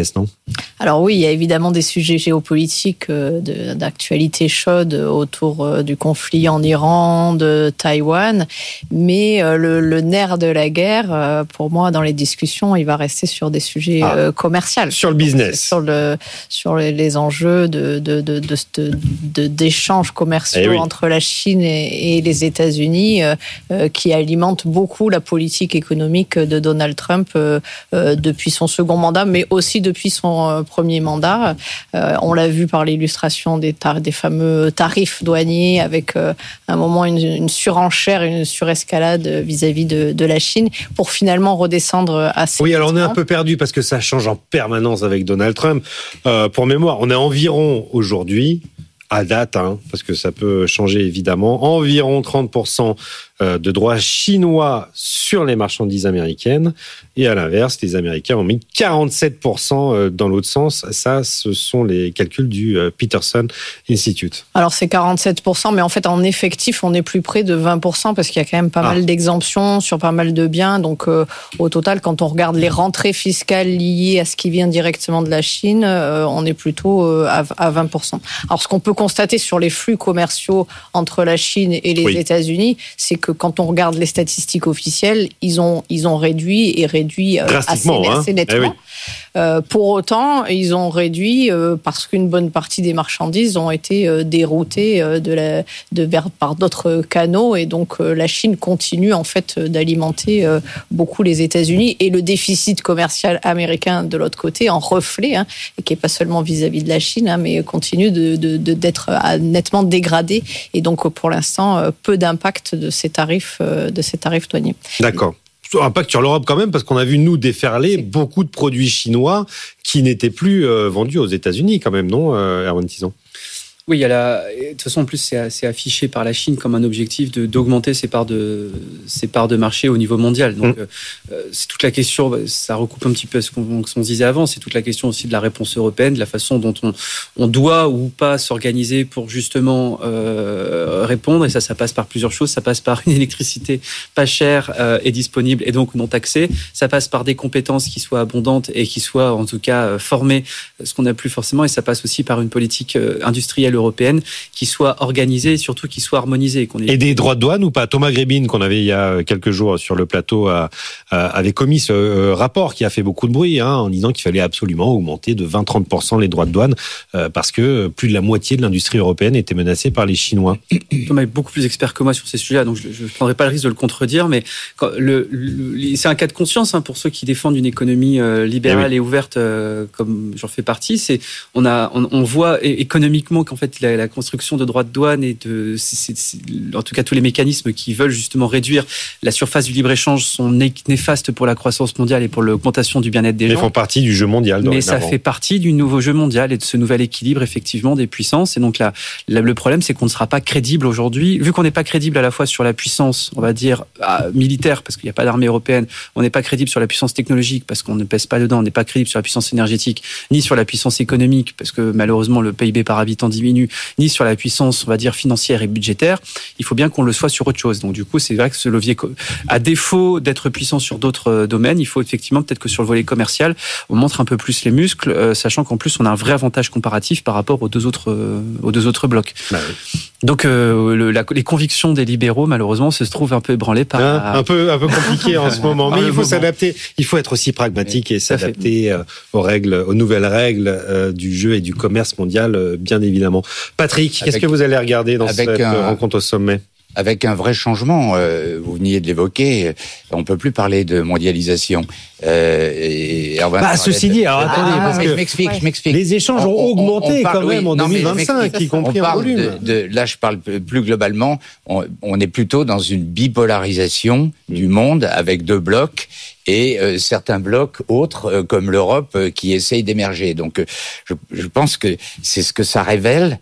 Alors oui, il y a évidemment des sujets géopolitiques euh, de, d'actualité chaude autour euh, du conflit en Iran, de Taïwan, mais euh, le, le nerf de la guerre, euh, pour moi, dans les discussions, il va rester sur des sujets ah, euh, commerciaux. Sur le business. Sur, le, sur les, les enjeux de, de, de, de, de, de, d'échanges commerciaux eh oui. entre la Chine et, et les États-Unis, euh, euh, qui alimentent beaucoup la politique économique de Donald Trump euh, euh, depuis son second mandat, mais aussi depuis son euh, premier mandat. Euh, on l'a vu par l'illustration des, tar- des fameux tarifs douaniers, avec euh, à un moment une, une surenchère, une surescalade vis-à-vis de, de la Chine, pour finalement redescendre assez. Oui, alors on est un peu perdu parce que ça change en permanence avec Donald Trump. Euh, pour mémoire, on est environ aujourd'hui, à date, hein, parce que ça peut changer évidemment, environ trente pour cent de droits chinois sur les marchandises américaines. Et à l'inverse, les Américains ont mis quarante-sept pour cent dans l'autre sens. Ça, ce sont les calculs du Peterson Institute. Alors, c'est quarante-sept pour cent, mais en fait, en effectif, on est plus près de vingt pour cent parce qu'il y a quand même pas ah. mal d'exemptions sur pas mal de biens. Donc, euh, au total, quand on regarde les rentrées fiscales liées à ce qui vient directement de la Chine, euh, on est plutôt euh, à, à vingt pour cent. Alors, ce qu'on peut constater sur les flux commerciaux entre la Chine et les oui. États-Unis, c'est que quand on regarde les statistiques officielles, ils ont, ils ont réduit et réduit euh, assez, hein. assez nettement. Eh oui. Euh, pour autant, ils ont réduit euh, parce qu'une bonne partie des marchandises ont été euh, déroutées euh, de la, de, vers, par d'autres canaux, et donc euh, la Chine continue en fait d'alimenter euh, beaucoup les États-Unis, et le déficit commercial américain de l'autre côté en reflet, hein, et qui est pas seulement vis-à-vis de la Chine, hein, mais continue de, de, de, d'être nettement dégradé, et donc pour l'instant euh, peu d'impact de ces tarifs, euh, de ces tarifs douaniers. D'accord. Impact sur l'Europe quand même, parce qu'on a vu, nous, déferler beaucoup de produits chinois qui n'étaient plus euh, vendus aux États-Unis quand même, non, euh, Erwan Tison ? Oui, il y a la... de toute façon, en plus, c'est, c'est affiché par la Chine comme un objectif de, d'augmenter ses parts de, ses parts de marché au niveau mondial. Donc, mmh. euh, c'est toute la question, ça recoupe un petit peu ce qu'on, ce qu'on disait avant, c'est toute la question aussi de la réponse européenne, de la façon dont on, on doit ou pas s'organiser pour justement euh, répondre. Et ça, ça passe par plusieurs choses. Ça passe par une électricité pas chère euh, et disponible, et donc non taxée. Ça passe par des compétences qui soient abondantes et qui soient, en tout cas, euh, formées, ce qu'on n'a plus forcément. Et ça passe aussi par une politique euh, industrielle européenne qui soit organisée et surtout qui soit harmonisée. Qu'on ait... Et des droits de douane ou pas ? Thomas Grébin, qu'on avait il y a quelques jours sur le plateau, a, a, avait commis ce euh, rapport qui a fait beaucoup de bruit, hein, en disant qu'il fallait absolument augmenter de vingt à trente pour cent les droits de douane euh, parce que plus de la moitié de l'industrie européenne était menacée par les Chinois. Thomas est beaucoup plus expert que moi sur ces sujets-là, donc je ne prendrai pas le risque de le contredire, mais quand le, le, c'est un cas de conscience, hein, pour ceux qui défendent une économie euh, libérale et, oui. et ouverte, euh, comme j'en fais partie. C'est, on, a, on, on voit économiquement qu'en fait, La, la construction de droits de douane et de, c'est, c'est, c'est, en tout cas tous les mécanismes qui veulent justement réduire la surface du libre-échange sont néfastes pour la croissance mondiale et pour l'augmentation du bien-être des gens. Ils font partie du jeu mondial. Mais ça fait partie du nouveau jeu mondial et de ce nouvel équilibre effectivement des puissances. Et donc là, là le problème, c'est qu'on ne sera pas crédible aujourd'hui. Vu qu'on n'est pas crédible à la fois sur la puissance, on va dire, ah, militaire, parce qu'il n'y a pas d'armée européenne, on n'est pas crédible sur la puissance technologique parce qu'on ne pèse pas dedans, on n'est pas crédible sur la puissance énergétique, ni sur la puissance économique parce que malheureusement le P I B par habitant diminue, ni sur la puissance, on va dire, financière et budgétaire. Il faut bien qu'on le soit sur autre chose. Donc, du coup, c'est vrai que ce levier, à défaut d'être puissant sur d'autres domaines, il faut effectivement, peut-être que sur le volet commercial, on montre un peu plus les muscles, euh, sachant qu'en plus, on a un vrai avantage comparatif par rapport aux deux autres, euh, aux deux autres blocs. Bah oui. Donc, euh, le, la, les convictions des libéraux, malheureusement, se trouvent un peu ébranlées par... Hein, la... Un peu, un peu compliqué en ce moment. Mais il faut moment. s'adapter. Il faut être aussi pragmatique oui, et s'adapter fait. aux règles, aux nouvelles règles euh, du jeu et du commerce mondial, euh, bien évidemment. Patrick, avec, qu'est-ce que vous allez regarder dans cette un, rencontre au sommet ? Avec un vrai changement, euh, vous veniez de l'évoquer, on peut plus parler de mondialisation. Euh, et bah, ceci dit, alors attendez, ah, parce mais que je m'explique, je m'explique. Les échanges ont augmenté on, on parle, quand même oui, en non, deux mille vingt-cinq, y compris en volume. De, de, là, je parle plus globalement, on, on est plutôt dans une bipolarisation mmh. du monde avec deux blocs. Et euh, certains blocs autres, euh, comme l'Europe, euh, qui essayent d'émerger. Donc, euh, je, je pense que c'est ce que ça révèle.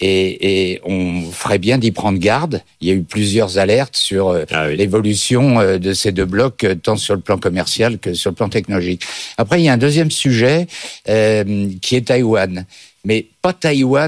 Et, et on ferait bien d'y prendre garde. Il y a eu plusieurs alertes sur euh, ah oui. l'évolution euh, de ces deux blocs, euh, tant sur le plan commercial que sur le plan technologique. Après, il y a un deuxième sujet euh, qui est Taïwan. Mais pas Taïwan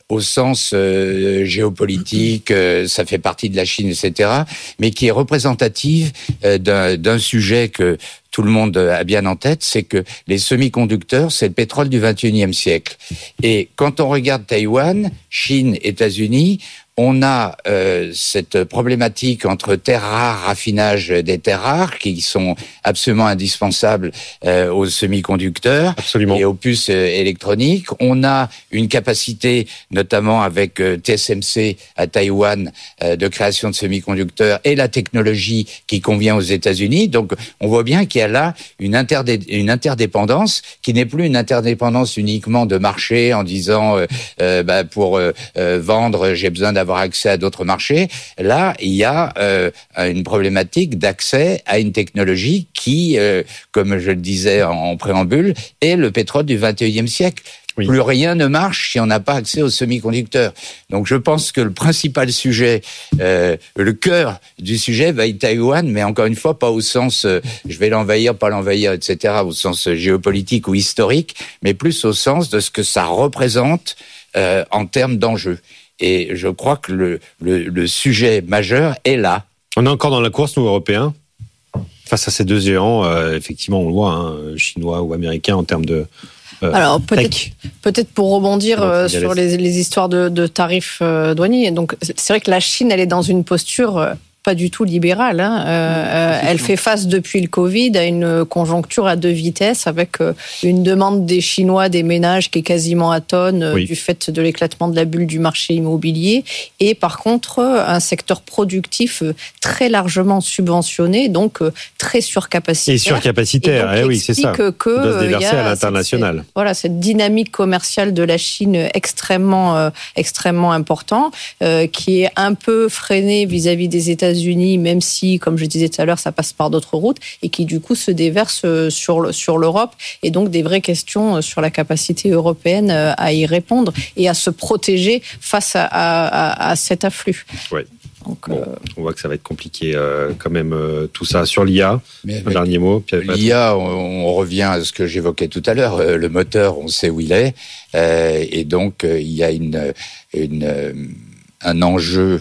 au sens euh, géopolitique, euh, ça fait partie de la Chine, et cetera, mais qui est représentative euh, d'un, d'un sujet que tout le monde a bien en tête, c'est que les semi-conducteurs, c'est le pétrole du vingt et unième siècle. Et quand on regarde Taïwan, Chine, États-Unis, on a euh, cette problématique entre terres rares, raffinage des terres rares, qui sont absolument indispensables euh, aux semi-conducteurs Absolument. et aux puces euh, électroniques. On a une capacité, notamment avec euh, T S M C à Taïwan, euh, de création de semi-conducteurs et la technologie qui convient aux États-Unis. Donc, on voit bien qu'il y a là une, interdé- une interdépendance qui n'est plus une interdépendance uniquement de marché en disant euh, euh, bah, pour euh, euh, vendre, j'ai besoin d'avoir avoir accès à d'autres marchés. Là, il y a euh, une problématique d'accès à une technologie qui, euh, comme je le disais en, en préambule, est le pétrole du vingt et unième siècle. Oui. Plus rien ne marche si on n'a pas accès aux semi-conducteurs. Donc je pense que le principal sujet, euh, le cœur du sujet va être Taïwan, mais encore une fois, pas au sens euh, je vais l'envahir, pas l'envahir, et cetera, au sens géopolitique ou historique, mais plus au sens de ce que ça représente euh, en termes d'enjeux. Et je crois que le, le, le sujet majeur est là. On est encore dans la course, nous, Européens, face à ces deux géants. Euh, effectivement, on le voit, hein, chinois ou américains, en termes de euh, Alors, peut-être, tech. peut-être pour rebondir euh, sur les, les histoires de, de tarifs euh, douaniers. Donc, c'est vrai que la Chine, elle est dans une posture... Euh, pas du tout libérale. Hein. Euh, elle fait face depuis le Covid à une conjoncture à deux vitesses avec une demande des Chinois, des ménages qui est quasiment atone oui. du fait de l'éclatement de la bulle du marché immobilier et par contre un secteur productif très largement subventionné, donc très surcapacitaire. Et surcapacitaire, et donc, eh oui, c'est ça. Que, que doit se déverser à l'international. Cette, voilà, cette dynamique commerciale de la Chine extrêmement, euh, extrêmement important, euh, qui est un peu freinée vis-à-vis des États-Unis États-Unis, même si, comme je disais tout à l'heure, ça passe par d'autres routes, et qui du coup se déverse sur, sur l'Europe, et donc des vraies questions sur la capacité européenne à y répondre et à se protéger face à, à, à cet afflux. Oui. Donc, bon, euh... on voit que ça va être compliqué euh, quand même euh, tout ça. Sur l'I A, un dernier mot. L'I A, on, on revient à ce que j'évoquais tout à l'heure. Euh, le moteur, on sait où il est, euh, et donc euh, il y a une, une, euh, un enjeu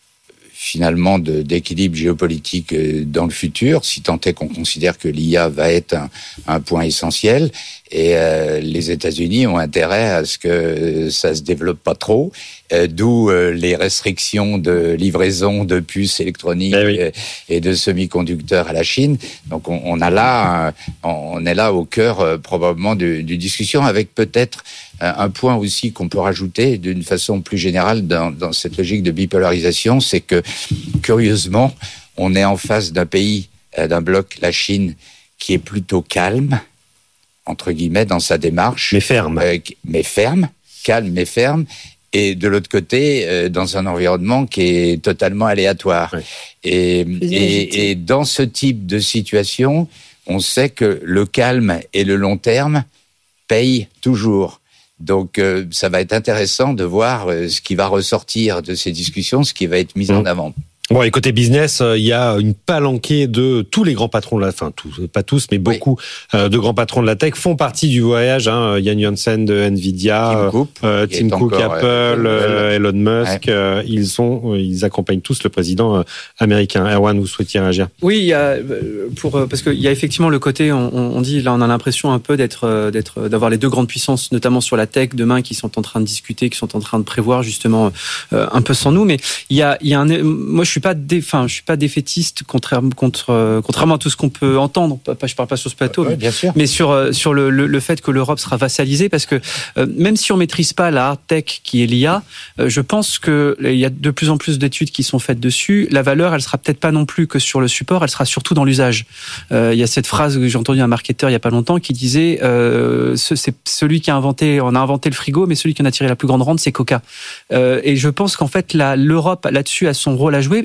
finalement de, d'équilibre géopolitique dans le futur, si tant est qu'on considère que l'I A va être un, un point essentiel. Et euh, les États-Unis ont intérêt à ce que ça se développe pas trop, euh, d'où euh, les restrictions de livraison de puces électroniques eh oui. et de semi-conducteurs à la Chine. Donc on, on a là, un, on est là au cœur euh, probablement du, du discussion, avec peut-être un point aussi qu'on peut rajouter d'une façon plus générale dans, dans cette logique de bipolarisation, c'est que curieusement, on est en face d'un pays, d'un bloc, la Chine, qui est plutôt calme, entre guillemets, dans sa démarche. Mais ferme. Euh, mais ferme, calme mais ferme. Et de l'autre côté, euh, dans un environnement qui est totalement aléatoire. Oui. Et, et, et dans ce type de situation, on sait que le calme et le long terme payent toujours. Donc, euh, ça va être intéressant de voir euh, ce qui va ressortir de ces discussions, ce qui va être mis mmh. en avant. Bon, et côté business, il y a une palanquée de tous les grands patrons de la, enfin tous, pas tous, mais beaucoup oui. de grands patrons de la tech font partie du voyage. Hein. Yann Janssen de Nvidia, Tim Cook, euh, Tim Cook encore, Apple, euh, Elon Musk, ouais. euh, ils sont, ils accompagnent tous le président américain. Erwan, vous souhaitiez réagir ? Oui, il y a pour parce qu'il y a effectivement le côté, on, on dit là, on a l'impression un peu d'être, d'être, d'avoir les deux grandes puissances, notamment sur la tech demain, qui sont en train de discuter, qui sont en train de prévoir justement euh, un peu sans nous. Mais il y a, il y a un, moi je suis pas dé, enfin, je suis pas défaitiste contre, contre, euh, contrairement à tout ce qu'on peut entendre. Pas, je parle pas sur ce plateau, ouais, mais, bien sûr. mais sur sur le, le, le fait que l'Europe sera vassalisée, parce que euh, même si on maîtrise pas la hard tech qui est l'I A, euh, je pense que il y a de plus en plus d'études qui sont faites dessus. La valeur, elle sera peut-être pas non plus que sur le support, elle sera surtout dans l'usage. Euh, il y a cette phrase que j'ai entendue un marketeur il y a pas longtemps qui disait euh, ce, c'est celui qui a inventé, on a inventé le frigo, mais celui qui en a tiré la plus grande rente, c'est Coca. Euh, et je pense qu'en fait, la, l'Europe là-dessus a son rôle à jouer.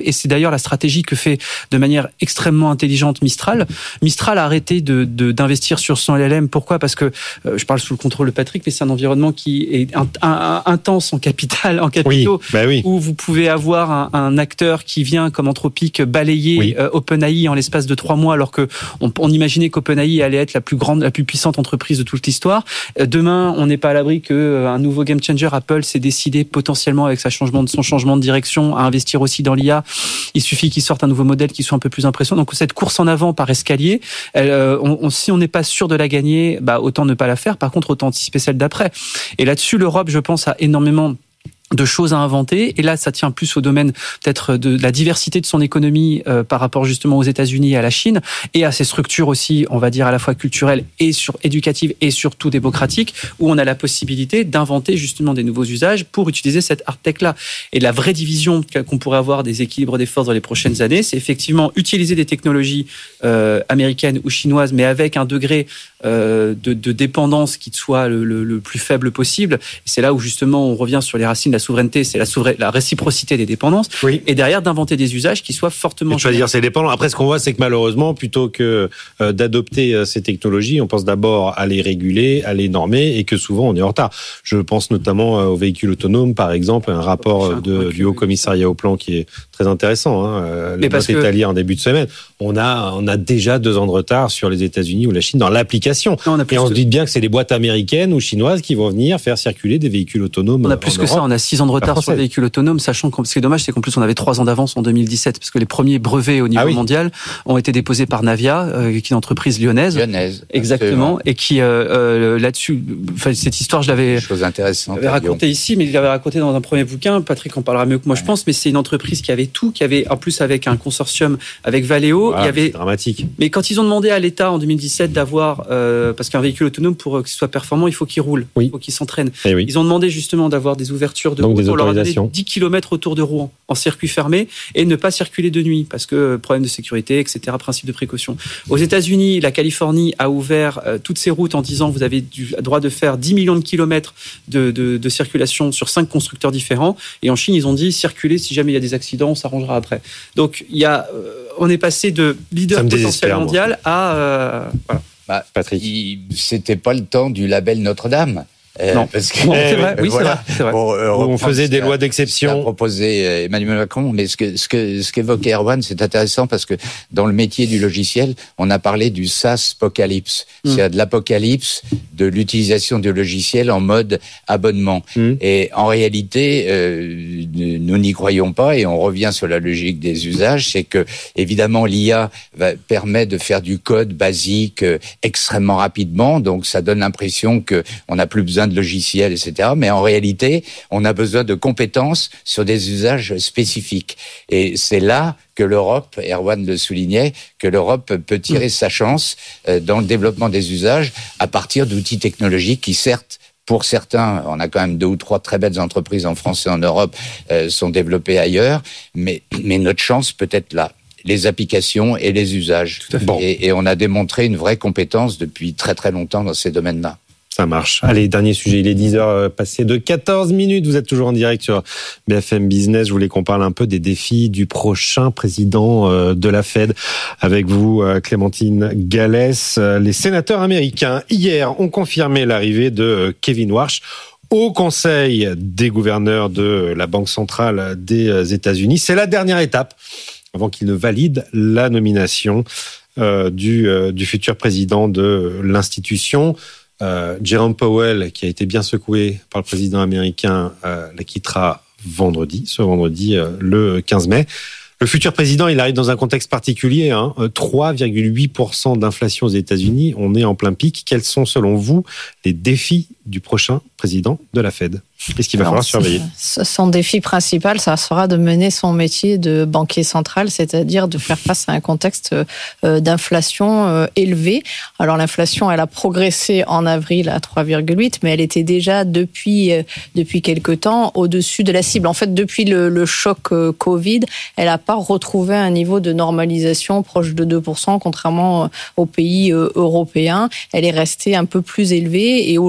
et c'est d'ailleurs la stratégie que fait de manière extrêmement intelligente Mistral. Mistral a arrêté de, de, d'investir sur son L L M. Pourquoi ? Parce que, euh, je parle sous le contrôle de Patrick, mais c'est un environnement qui est un, un, un, intense en capital, en capitaux, oui, bah oui. où vous pouvez avoir un, un acteur qui vient comme Anthropic balayer oui. euh, OpenAI en l'espace de trois mois, alors que on, on imaginait qu'OpenAI allait être la plus grande, la plus puissante entreprise de toute l'histoire. Euh, demain, on n'est pas à l'abri que euh, un nouveau game changer, Apple, s'est décidé potentiellement avec sa changement de, son changement de direction à investir aussi dans l'I A. Il suffit qu'il sorte un nouveau modèle qui soit un peu plus impressionnant. Donc cette course en avant par escalier, elle, euh, on, on, si on n'est pas sûr de la gagner, bah autant ne pas la faire. Par contre, autant anticiper celle d'après. Et là-dessus, l'Europe, je pense, a énormément de choses à inventer, et là ça tient plus au domaine peut-être de la diversité de son économie euh, par rapport justement aux États-Unis et à la Chine, et à ses structures aussi, on va dire à la fois culturelles et sur éducatives et surtout démocratiques, où on a la possibilité d'inventer justement des nouveaux usages pour utiliser cette hard tech là. Et la vraie division qu'on pourrait avoir des équilibres des forces dans les prochaines années, c'est effectivement utiliser des technologies euh, américaines ou chinoises, mais avec un degré euh, de, de dépendance qui soit le, le, le plus faible possible. Et c'est là où justement on revient sur les racines de la souveraineté, c'est la, souverain... la réciprocité des dépendances, oui. et derrière d'inventer des usages qui soient fortement... Et choisir ses dépendants. Après, ce qu'on voit, c'est que malheureusement, plutôt que euh, d'adopter euh, ces technologies, on pense d'abord à les réguler, à les normer, et que souvent on est en retard. Je pense notamment euh, aux véhicules autonomes, par exemple, un rapport de, du Haut Commissariat au Plan qui est très intéressant. Hein, euh, le vote est allié en début de semaine. On a, on a déjà deux ans de retard sur les États-Unis ou la Chine dans l'application. Non, on a plus et on de... se dit bien que c'est les boîtes américaines ou chinoises qui vont venir faire circuler des véhicules autonomes. On a plus que Europe. Ça, on a six ans de retard sur les véhicules autonomes, sachant que ce qui est dommage, c'est qu'en plus on avait trois ans d'avance en deux mille dix-sept, parce que les premiers brevets au niveau ah oui. mondial ont été déposés par Navia, euh, qui est une entreprise lyonnaise. Lyonnaise. Exactement. Absolument. Et qui, euh, euh, là-dessus, enfin, cette histoire, je l'avais, chose intéressante, l'avais racontée ici, mais je l'avais racontée dans un premier bouquin. Patrick en parlera mieux que moi, ouais. je pense, mais c'est une entreprise qui avait tout, qui avait, en plus, avec un consortium avec Valeo, voilà, il y avait. C'est dramatique. Mais quand ils ont demandé à l'État en deux mille dix-sept d'avoir, euh, parce qu'un véhicule autonome, pour que ce soit performant, il faut qu'il roule. Oui. Il faut qu'il s'entraîne. Et oui. Ils ont demandé justement d'avoir des ouvertures de Donc, route. des on leur a donné autorisations. dix kilomètres autour de Rouen, en circuit fermé, et ne pas circuler de nuit, parce que problème de sécurité, et cetera, principe de précaution. Aux États-Unis, la Californie a ouvert euh, toutes ses routes en disant vous avez du droit de faire dix millions de kilomètres de, de, de circulation sur cinq constructeurs différents. Et en Chine, ils ont dit circuler, si jamais il y a des accidents, on s'arrangera après. Donc, il y a, euh, on est passé de leader potentiel mondial moi. à... Euh, voilà. Bah, Patrick, il, c'était pas le temps du label Notre-Dame. Euh, non, parce que, non, c'est vrai. Oui, voilà. c'est vrai. C'est vrai. Bon, euh, on faisait des lois d'exception. Ce qu'a proposé Emmanuel Macron, mais ce que ce que ce qu'évoquait Erwan, c'est intéressant parce que dans le métier du logiciel, on a parlé du SaaS-pocalypse, mm. c'est-à-dire de l'apocalypse de l'utilisation du logiciel en mode abonnement. Mm. Et en réalité, euh, nous n'y croyons pas et on revient sur la logique des usages, c'est que évidemment l'I A va, permet de faire du code basique euh, extrêmement rapidement, donc ça donne l'impression que on n'a plus besoin de logiciels, et cetera. Mais en réalité, on a besoin de compétences sur des usages spécifiques. Et c'est là que l'Europe, Erwan le soulignait, que l'Europe peut tirer sa chance dans le développement des usages à partir d'outils technologiques qui, certes, pour certains, on a quand même deux ou trois très belles entreprises en France et en Europe, euh, sont développées ailleurs, mais, mais notre chance peut être là. Les applications et les usages. Tout à fait. Et, et on a démontré une vraie compétence depuis très très longtemps dans ces domaines-là. Ça marche. Allez, dernier sujet, il est dix heures passées de quatorze minutes. Vous êtes toujours en direct sur B F M Business. Je voulais qu'on parle un peu des défis du prochain président de la Fed. Avec vous, Clémentine Gallès. Les sénateurs américains, hier, ont confirmé l'arrivée de Kevin Warsh au Conseil des gouverneurs de la Banque centrale des États-Unis. C'est la dernière étape avant qu'il ne valide la nomination euh, du, euh, du futur président de l'institution. Euh, Jerome Powell, qui a été bien secoué par le président américain, euh, la quittera vendredi, ce vendredi, euh, le quinze mai. Le futur président, il arrive dans un contexte particulier, hein, trois virgule huit pour cent d'inflation aux États-Unis, on est en plein pic. Quels sont, selon vous, les défis du prochain président de la Fed ? Qu'est-ce qu'il va Alors, falloir surveiller ? Son défi principal, ça sera de mener son métier de banquier central, c'est-à-dire de faire face à un contexte d'inflation élevée. Alors l'inflation, elle a progressé en avril à trois virgule huit, mais elle était déjà depuis depuis quelque temps au-dessus de la cible. En fait, depuis le, le choc Covid, elle n'a pas retrouvé un niveau de normalisation proche de deux pour cent, contrairement aux pays européens. Elle est restée un peu plus élevée et aujourd'hui,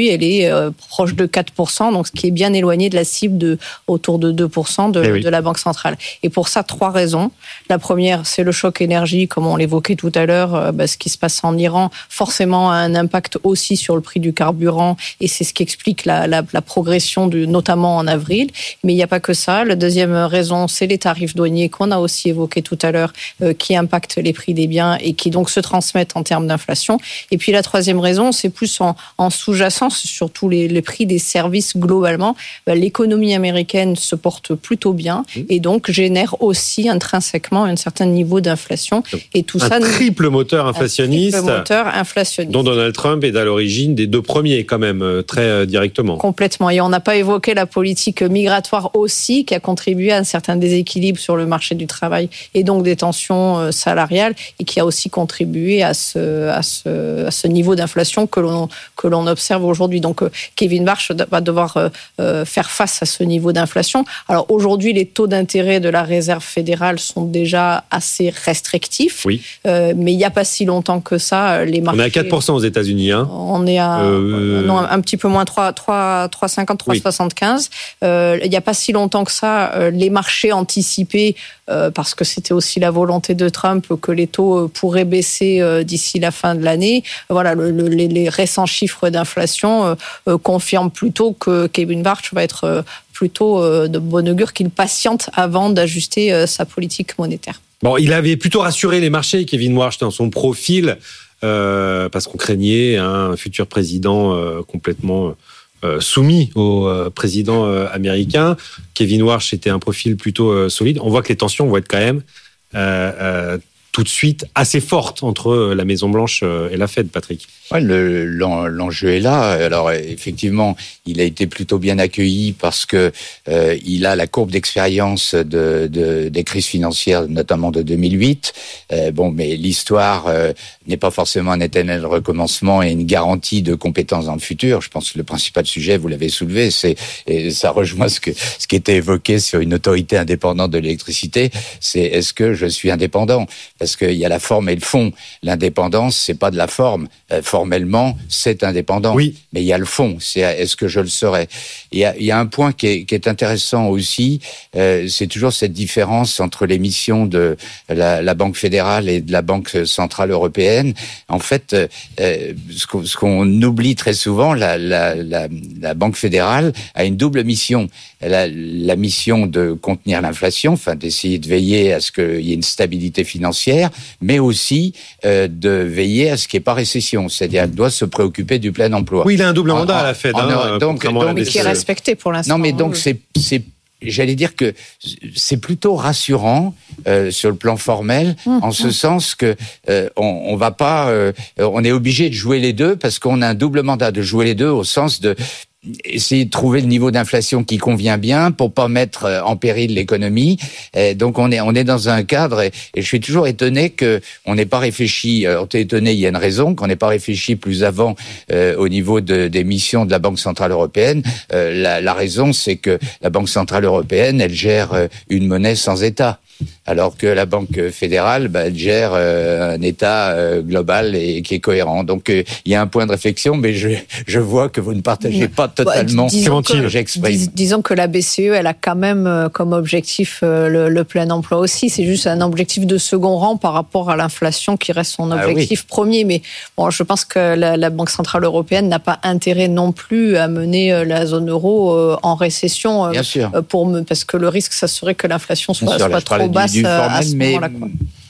aujourd'hui, elle est euh, proche de quatre pour cent, donc ce qui est bien éloigné de la cible de autour de deux pour cent de, eh oui. de la Banque centrale. Et pour ça, trois raisons. La première, c'est le choc énergie, comme on l'évoquait tout à l'heure, euh, bah, ce qui se passe en Iran, forcément a un impact aussi sur le prix du carburant, et c'est ce qui explique la, la, la progression, du, notamment en avril. Mais il n'y a pas que ça. La deuxième raison, c'est les tarifs douaniers qu'on a aussi évoqués tout à l'heure, euh, qui impactent les prix des biens et qui donc se transmettent en termes d'inflation. Et puis la troisième raison, c'est plus en, en sous-jacent, surtout les, les prix des services globalement. Ben, l'économie américaine se porte plutôt bien et donc génère aussi intrinsèquement un certain niveau d'inflation. Et tout un ça, triple moteur inflationniste, un triple moteur inflationniste, dont Donald Trump est à l'origine des deux premiers quand même, très euh, directement. Complètement. Et on n'a pas évoqué la politique migratoire aussi, qui a contribué à un certain déséquilibre sur le marché du travail et donc des tensions salariales, et qui a aussi contribué à ce, à ce, à ce niveau d'inflation que l'on, que l'on observe aujourd'hui. Donc Kevin Warsh va devoir euh, faire face à ce niveau d'inflation. Alors aujourd'hui, les taux d'intérêt de la Réserve fédérale sont déjà assez restrictifs, oui. euh, mais il n'y a pas si longtemps que ça, les marchés... On est à quatre pour cent aux États-Unis. Hein. On est à euh... non, un petit peu moins, trois virgule cinquante, trois virgule soixante-quinze. Oui. Euh, il n'y a pas si longtemps que ça, euh, les marchés anticipaient, euh, parce que c'était aussi la volonté de Trump, que les taux pourraient baisser euh, d'ici la fin de l'année. Voilà, le, le, les, les récents chiffres d'inflation euh, euh, confirment plutôt que Kevin Warsh va être euh, plutôt euh, de bon augure, qu'il patiente avant d'ajuster euh, sa politique monétaire. Bon, il avait plutôt rassuré les marchés, Kevin Warsh, dans son profil, euh, parce qu'on craignait hein, un futur président euh, complètement euh, soumis au euh, président euh, américain. Kevin Warsh était un profil plutôt euh, solide. On voit que les tensions vont être quand même euh, euh, tout de suite assez fortes entre la Maison-Blanche et la Fed, Patrick. Ouais, le, l'enjeu est là. Alors effectivement, il a été plutôt bien accueilli parce que euh, il a la courbe d'expérience de, de des crises financières, notamment de deux mille huit. Euh, bon, mais l'histoire euh, n'est pas forcément un éternel recommencement et une garantie de compétences dans le futur. Je pense que le principal sujet, vous l'avez soulevé, c'est et ça rejoint ce que ce qui était évoqué sur une autorité indépendante de l'électricité. C'est est-ce que je suis indépendant? Parce qu'il y a la forme et le fond. L'indépendance, c'est pas de la forme. Euh, formellement, c'est indépendant. Oui. Mais il y a le fond. C'est est-ce que je le serai? Il y a, il y a un point qui est, qui est intéressant aussi. Euh, c'est toujours cette différence entre les missions de la, la Banque fédérale et de la Banque centrale européenne. En fait, euh, ce, qu'on, ce qu'on oublie très souvent, la, la, la, la Banque fédérale a une double mission. Elle a la mission de contenir l'inflation, enfin d'essayer de veiller à ce qu'il y ait une stabilité financière, mais aussi euh, de veiller à ce qu'il n'y ait pas récession. C'est-à-dire, elle doit se préoccuper du plein emploi. Oui, il a un double en, mandat en, à la Fed. En, hein, donc, donc, mais qui est respecté pour l'instant. Non, mais donc, c'est, c'est, j'allais dire que c'est plutôt rassurant euh, sur le plan formel, mmh, en ce mmh. sens que euh, on, on va pas, euh, on est obligé de jouer les deux parce qu'on a un double mandat de jouer les deux au sens de essayer de trouver le niveau d'inflation qui convient bien pour pas mettre en péril l'économie. Et donc on est on est dans un cadre et, et je suis toujours étonné que on n'ait pas réfléchi. On est étonné, il y a une raison qu'on n'ait pas réfléchi plus avant euh, au niveau de, des missions de la Banque centrale européenne. Euh, la, la raison, c'est que la Banque centrale européenne, elle gère une monnaie sans État. Alors que la Banque fédérale, bah, elle gère euh, un État euh, global et qui est cohérent. Donc euh, il y a un point de réflexion, mais je, je vois que vous ne partagez pas totalement bah, ce que j'exprime. Dis, disons que la B C E, elle a quand même euh, comme objectif euh, le, le plein emploi aussi. C'est juste un objectif de second rang par rapport à l'inflation qui reste son objectif ah, oui. premier. Mais bon, je pense que la, la Banque centrale européenne n'a pas intérêt non plus à mener euh, la zone euro euh, en récession. Euh, Bien sûr. Euh, pour me, parce que le risque, ça serait que l'inflation soit, sûr, soit trop basse du, du formel, à ce mais moment-là. Quoi.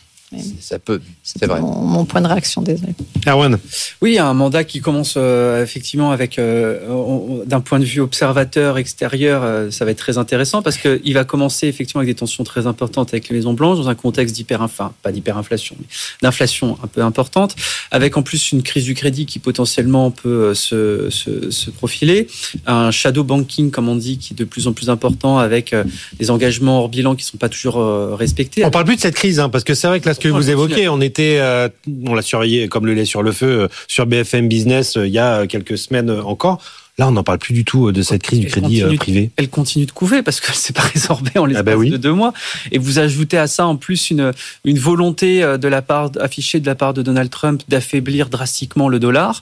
Ça peut, c'est vrai. Mon, mon point de réaction, désolé. Erwan. Oui, il y a un mandat qui commence euh, effectivement avec, euh, on, d'un point de vue observateur extérieur, euh, ça va être très intéressant parce que il va commencer effectivement avec des tensions très importantes avec les Maisons Blanches dans un contexte d'hyper, enfin pas d'hyperinflation, mais d'inflation un peu importante, avec en plus une crise du crédit qui potentiellement peut se, se, se profiler, un shadow banking comme on dit qui est de plus en plus important avec euh, des engagements hors bilan qui sont pas toujours euh, respectés. On parle plus de cette crise, hein, parce que c'est vrai que là, ce que vous évoquez, on était, euh, on l'a surveillé comme le lait sur le feu euh, sur B F M Business euh, il y a quelques semaines encore. Là, on n'en parle plus du tout de cette crise du crédit continue, privé. Elle continue de couver parce que c'est pas résorbé en l'espace ah bah oui. de deux mois. Et vous ajoutez à ça en plus une une volonté de la part affichée de la part de Donald Trump d'affaiblir drastiquement le dollar,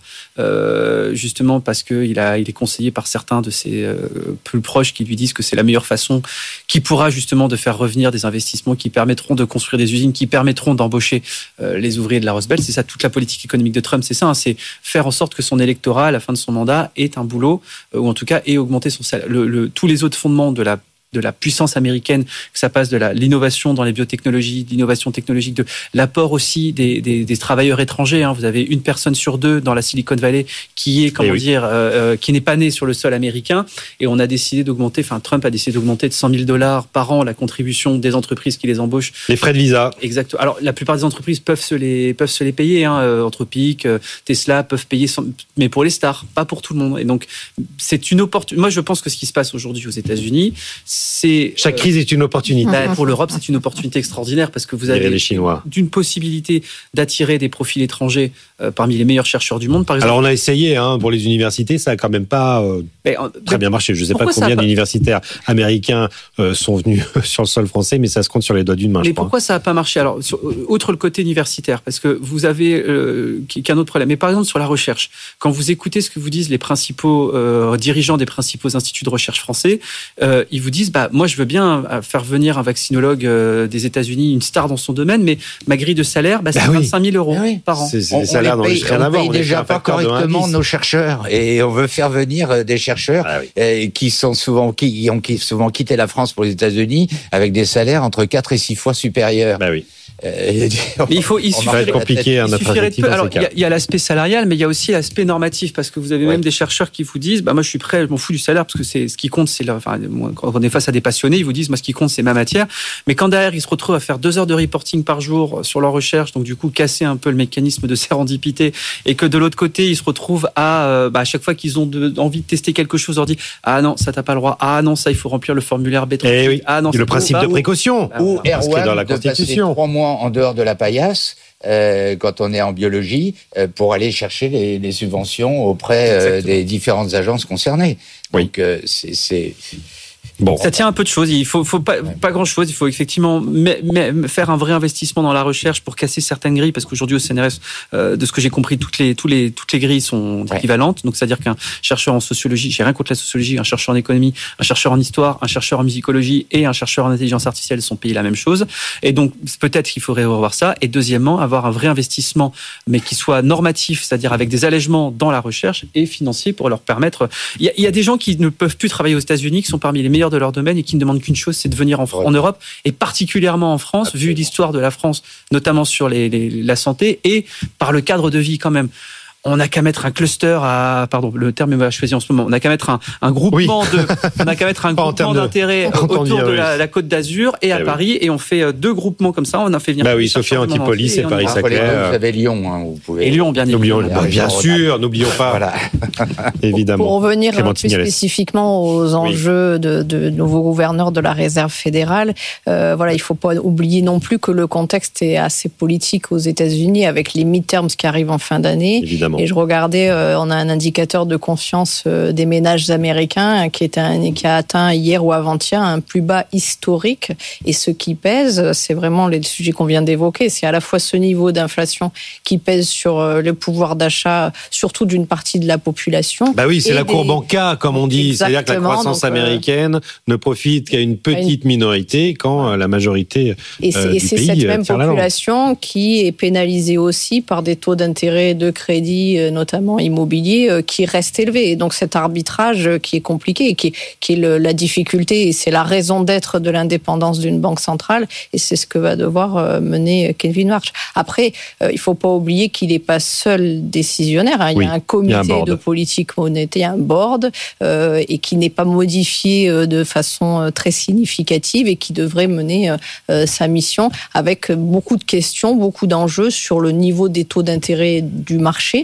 euh, justement parce que il a il est conseillé par certains de ses euh, plus proches qui lui disent que c'est la meilleure façon qui pourra justement de faire revenir des investissements qui permettront de construire des usines, qui permettront d'embaucher euh, les ouvriers de la Rust Belt. C'est ça toute la politique économique de Trump, c'est ça, hein, c'est faire en sorte que son électorat à la fin de son mandat ait un boulot ou en tout cas ait augmenté son salaire. Le, le, tous les autres fondements de la de la puissance américaine, que ça passe de la, l'innovation dans les biotechnologies, de l'innovation technologique, de l'apport aussi des, des, des travailleurs étrangers. Hein. Vous avez une personne sur deux dans la Silicon Valley qui est, comment oui. dire, euh, qui n'est pas née sur le sol américain. Et on a décidé d'augmenter, enfin Trump a décidé d'augmenter de cent mille dollars par an la contribution des entreprises qui les embauchent. Les frais de visa. Exactement. Alors la plupart des entreprises peuvent se les peuvent se les payer. Hein. Euh, Anthropic, euh, Tesla peuvent payer, sans, mais pour les stars, pas pour tout le monde. Et donc c'est une opportunité. Moi je pense que ce qui se passe aujourd'hui aux États-Unis, c'est chaque crise est une opportunité. Bah, pour l'Europe, c'est une opportunité extraordinaire parce que vous avez les Chinois. d'une possibilité d'attirer des profils étrangers euh, parmi les meilleurs chercheurs du monde. Par exemple. Alors on a essayé hein, pour les universités, ça a quand même pas euh, mais, très bien marché. Je ne sais pas combien d'universitaires américains euh, sont venus sur le sol français, mais ça se compte sur les doigts d'une main. Mais je pourquoi crois. ça n'a pas marché? Alors, sur, outre le côté universitaire, parce que vous avez euh, qu'un autre problème. Mais par exemple sur la recherche, quand vous écoutez ce que vous disent les principaux euh, dirigeants des principaux instituts de recherche français, euh, ils vous disent bah moi je veux bien faire venir un vaccinologue euh, des États-Unis, une star dans son domaine, mais ma grille de salaire, bah, c'est bah oui. vingt-cinq mille euros oui. par an. C'est, c'est on, des salaires on les paye, on on paye déjà pas correctement nos chercheurs et on veut faire venir des chercheurs ah oui. euh, qui sont souvent qui ont qui souvent quitté la France pour les États-Unis avec des salaires entre quatre et six fois supérieurs. Bah oui. Euh, mais il faut, il suffirait être compliqué à notre peu. Alors, il y, y a l'aspect salarial, mais il y a aussi l'aspect normatif, parce que vous avez ouais. même des chercheurs qui vous disent, bah moi je suis prêt, je m'en fous du salaire, parce que c'est ce qui compte, c'est la, enfin, quand on est face à des passionnés, ils vous disent, moi ce qui compte c'est ma matière. Mais quand derrière ils se retrouvent à faire deux heures de reporting par jour sur leur recherche, donc du coup casser un peu le mécanisme de sérendipité, et que de l'autre côté ils se retrouvent à, euh, bah, à chaque fois qu'ils ont de, envie de tester quelque chose, on leur dit, ah non ça t'as pas le droit, ah non ça il faut remplir le formulaire B trois. Eh oui. Ah non. Le principe de précaution. Bah, ou Erwan dans la Constitution. De trois mois en dehors de la paillasse euh, quand on est en biologie euh, pour aller chercher les, les subventions auprès euh, des différentes agences concernées. Oui. Donc euh, c'est, c'est Bon. Ça tient un peu de choses. Il faut, faut pas, ouais. pas grand chose. Il faut effectivement mais, mais faire un vrai investissement dans la recherche pour casser certaines grilles, parce qu'aujourd'hui au C N R S, euh, de ce que j'ai compris, toutes les, tous les, toutes les grilles sont ouais. équivalentes. Donc c'est-à-dire qu'un chercheur en sociologie, j'ai rien contre la sociologie, un chercheur en économie, un chercheur en histoire, un chercheur en musicologie et un chercheur en intelligence artificielle sont payés la même chose. Et donc peut-être qu'il faudrait revoir ça. Et deuxièmement, avoir un vrai investissement, mais qui soit normatif, c'est-à-dire avec des allègements dans la recherche et financier pour leur permettre. Il y a, il y a des gens qui ne peuvent plus travailler aux États-Unis, qui sont parmi les meilleurs de leur domaine et qui ne demandent qu'une chose, c'est de venir en, ouais. en Europe, et particulièrement en France, Absolument. Vu l'histoire de la France, notamment sur les, les, la santé et par le cadre de vie quand même. On n'a qu'à mettre un cluster à, pardon, le terme est choisi en ce moment. On n'a qu'à mettre un, un groupement oui. de, on n'a qu'à mettre un groupement d'intérêts de, autour dire, de la, oui. la Côte d'Azur et à eh Paris, oui. et on fait deux groupements comme ça. On a fait venir. Bah oui, Sophia Antipolis et Paris-Saclay. Vous avez Lyon, hein, vous pouvez. Et Lyon, bien évidemment. Bah, bien sûr, n'oublions pas. Voilà. Évidemment. Pour revenir plus spécifiquement aux enjeux oui. de, de nouveaux gouverneurs de la Réserve fédérale, euh, voilà, il faut pas oublier non plus que le contexte est assez politique aux États-Unis avec les midterms qui arrivent en fin d'année. Évidemment. Et je regardais, euh, on a un indicateur de confiance euh, des ménages américains qui, est un, qui a atteint hier ou avant-hier un plus bas historique. Et ce qui pèse, c'est vraiment les sujets qu'on vient d'évoquer. C'est à la fois ce niveau d'inflation qui pèse sur euh, le pouvoir d'achat, surtout d'une partie de la population. Bah oui, c'est la des... courbe en K, comme on dit. Exactement, c'est-à-dire que la croissance donc, américaine euh... ne profite qu'à une petite minorité quand la majorité et c'est, euh, et du c'est pays cette même tire population qui est pénalisée aussi par des taux d'intérêt de crédit notamment immobilier, qui reste élevé. Et donc cet arbitrage qui est compliqué, qui est, qui est le, la difficulté, et c'est la raison d'être de l'indépendance d'une banque centrale, et c'est ce que va devoir mener Kevin Warsh. Après, il ne faut pas oublier qu'il n'est pas seul décisionnaire. Hein. Il oui, y a un comité a un de politique monétaire, un board, euh, et qui n'est pas modifié de façon très significative et qui devrait mener euh, sa mission avec beaucoup de questions, beaucoup d'enjeux sur le niveau des taux d'intérêt du marché.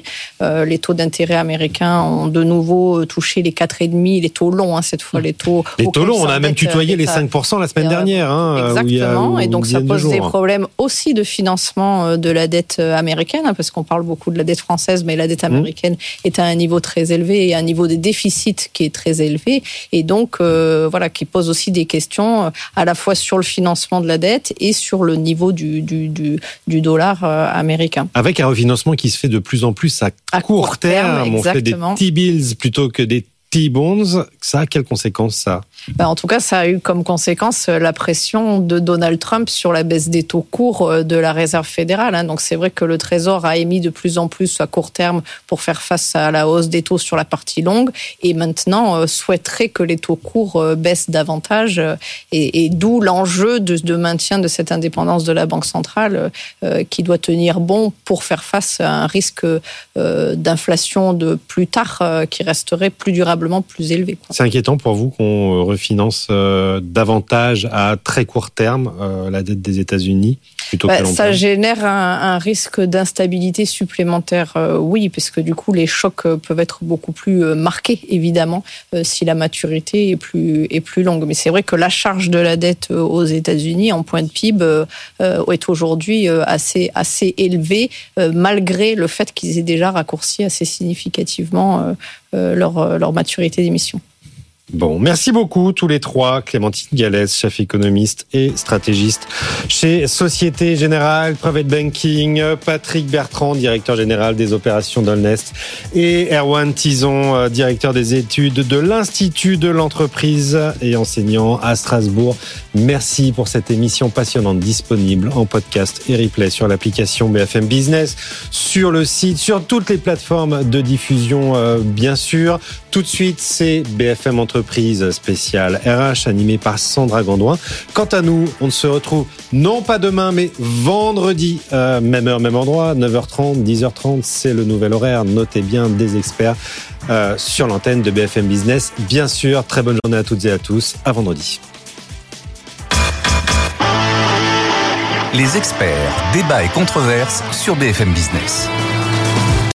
Euh, les taux d'intérêt américains ont de nouveau touché les quatre virgule cinq, les taux longs, hein, cette fois, les taux... Les taux longs, on a même tutoyé les cinq pour cent la semaine dernière. Hein, exactement, où il y a, et donc ça pose des problèmes aussi de financement de la dette américaine, hein, parce qu'on parle beaucoup de la dette française, mais la dette américaine mmh. est à un niveau très élevé et à un niveau des déficits qui est très élevé, et donc euh, voilà, qui pose aussi des questions à la fois sur le financement de la dette et sur le niveau du, du, du, du dollar euh, américain. Avec un refinancement qui se fait de plus en plus à, à court, court terme, terme on fait des T-bills plutôt que des T-bonds. Ça a quelles conséquences, ça ? Ben, en tout cas, ça a eu comme conséquence la pression de Donald Trump sur la baisse des taux courts de la Réserve fédérale. Hein. Donc c'est vrai que le Trésor a émis de plus en plus à court terme pour faire face à la hausse des taux sur la partie longue, et maintenant euh, souhaiterait que les taux courts euh, baissent davantage, euh, et, et d'où l'enjeu de, de maintien de cette indépendance de la Banque centrale euh, qui doit tenir bon pour faire face à un risque euh, d'inflation de plus tard euh, qui resterait plus durablement plus élevé. Quoi. C'est inquiétant pour vous qu'on refinance euh, davantage à très court terme euh, la dette des États-Unis plutôt bah, que long ça terme. génère un, un risque d'instabilité supplémentaire, euh, oui, parce que du coup les chocs peuvent être beaucoup plus euh, marqués évidemment euh, si la maturité est plus est plus longue. Mais c'est vrai que la charge de la dette aux États-Unis en point de P I B euh, est aujourd'hui euh, assez assez élevée euh, malgré le fait qu'ils aient déjà raccourci assez significativement euh, euh, leur leur maturité d'émission. Bon, merci beaucoup tous les trois. Clémentine Gallès, chef économiste et stratégiste chez Société Générale Private Banking, Patrick Bertrand, directeur général des opérations d'Holnest, et Erwan Tison, directeur des études de l'Institut de l'entreprise et enseignant à Strasbourg. Merci pour cette émission passionnante, disponible en podcast et replay sur l'application B F M Business, sur le site, sur toutes les plateformes de diffusion, euh, bien sûr. Tout de suite, c'est B F M Entreprise spéciale R H animée par Sandra Gandoin. Quant à nous, on se retrouve non pas demain, mais vendredi, euh, même heure, même endroit, neuf heures trente, dix heures trente, c'est le nouvel horaire. Notez bien, des experts euh, sur l'antenne de B F M Business. Bien sûr, très bonne journée à toutes et à tous. À vendredi. Les experts, débats et controverses sur B F M Business.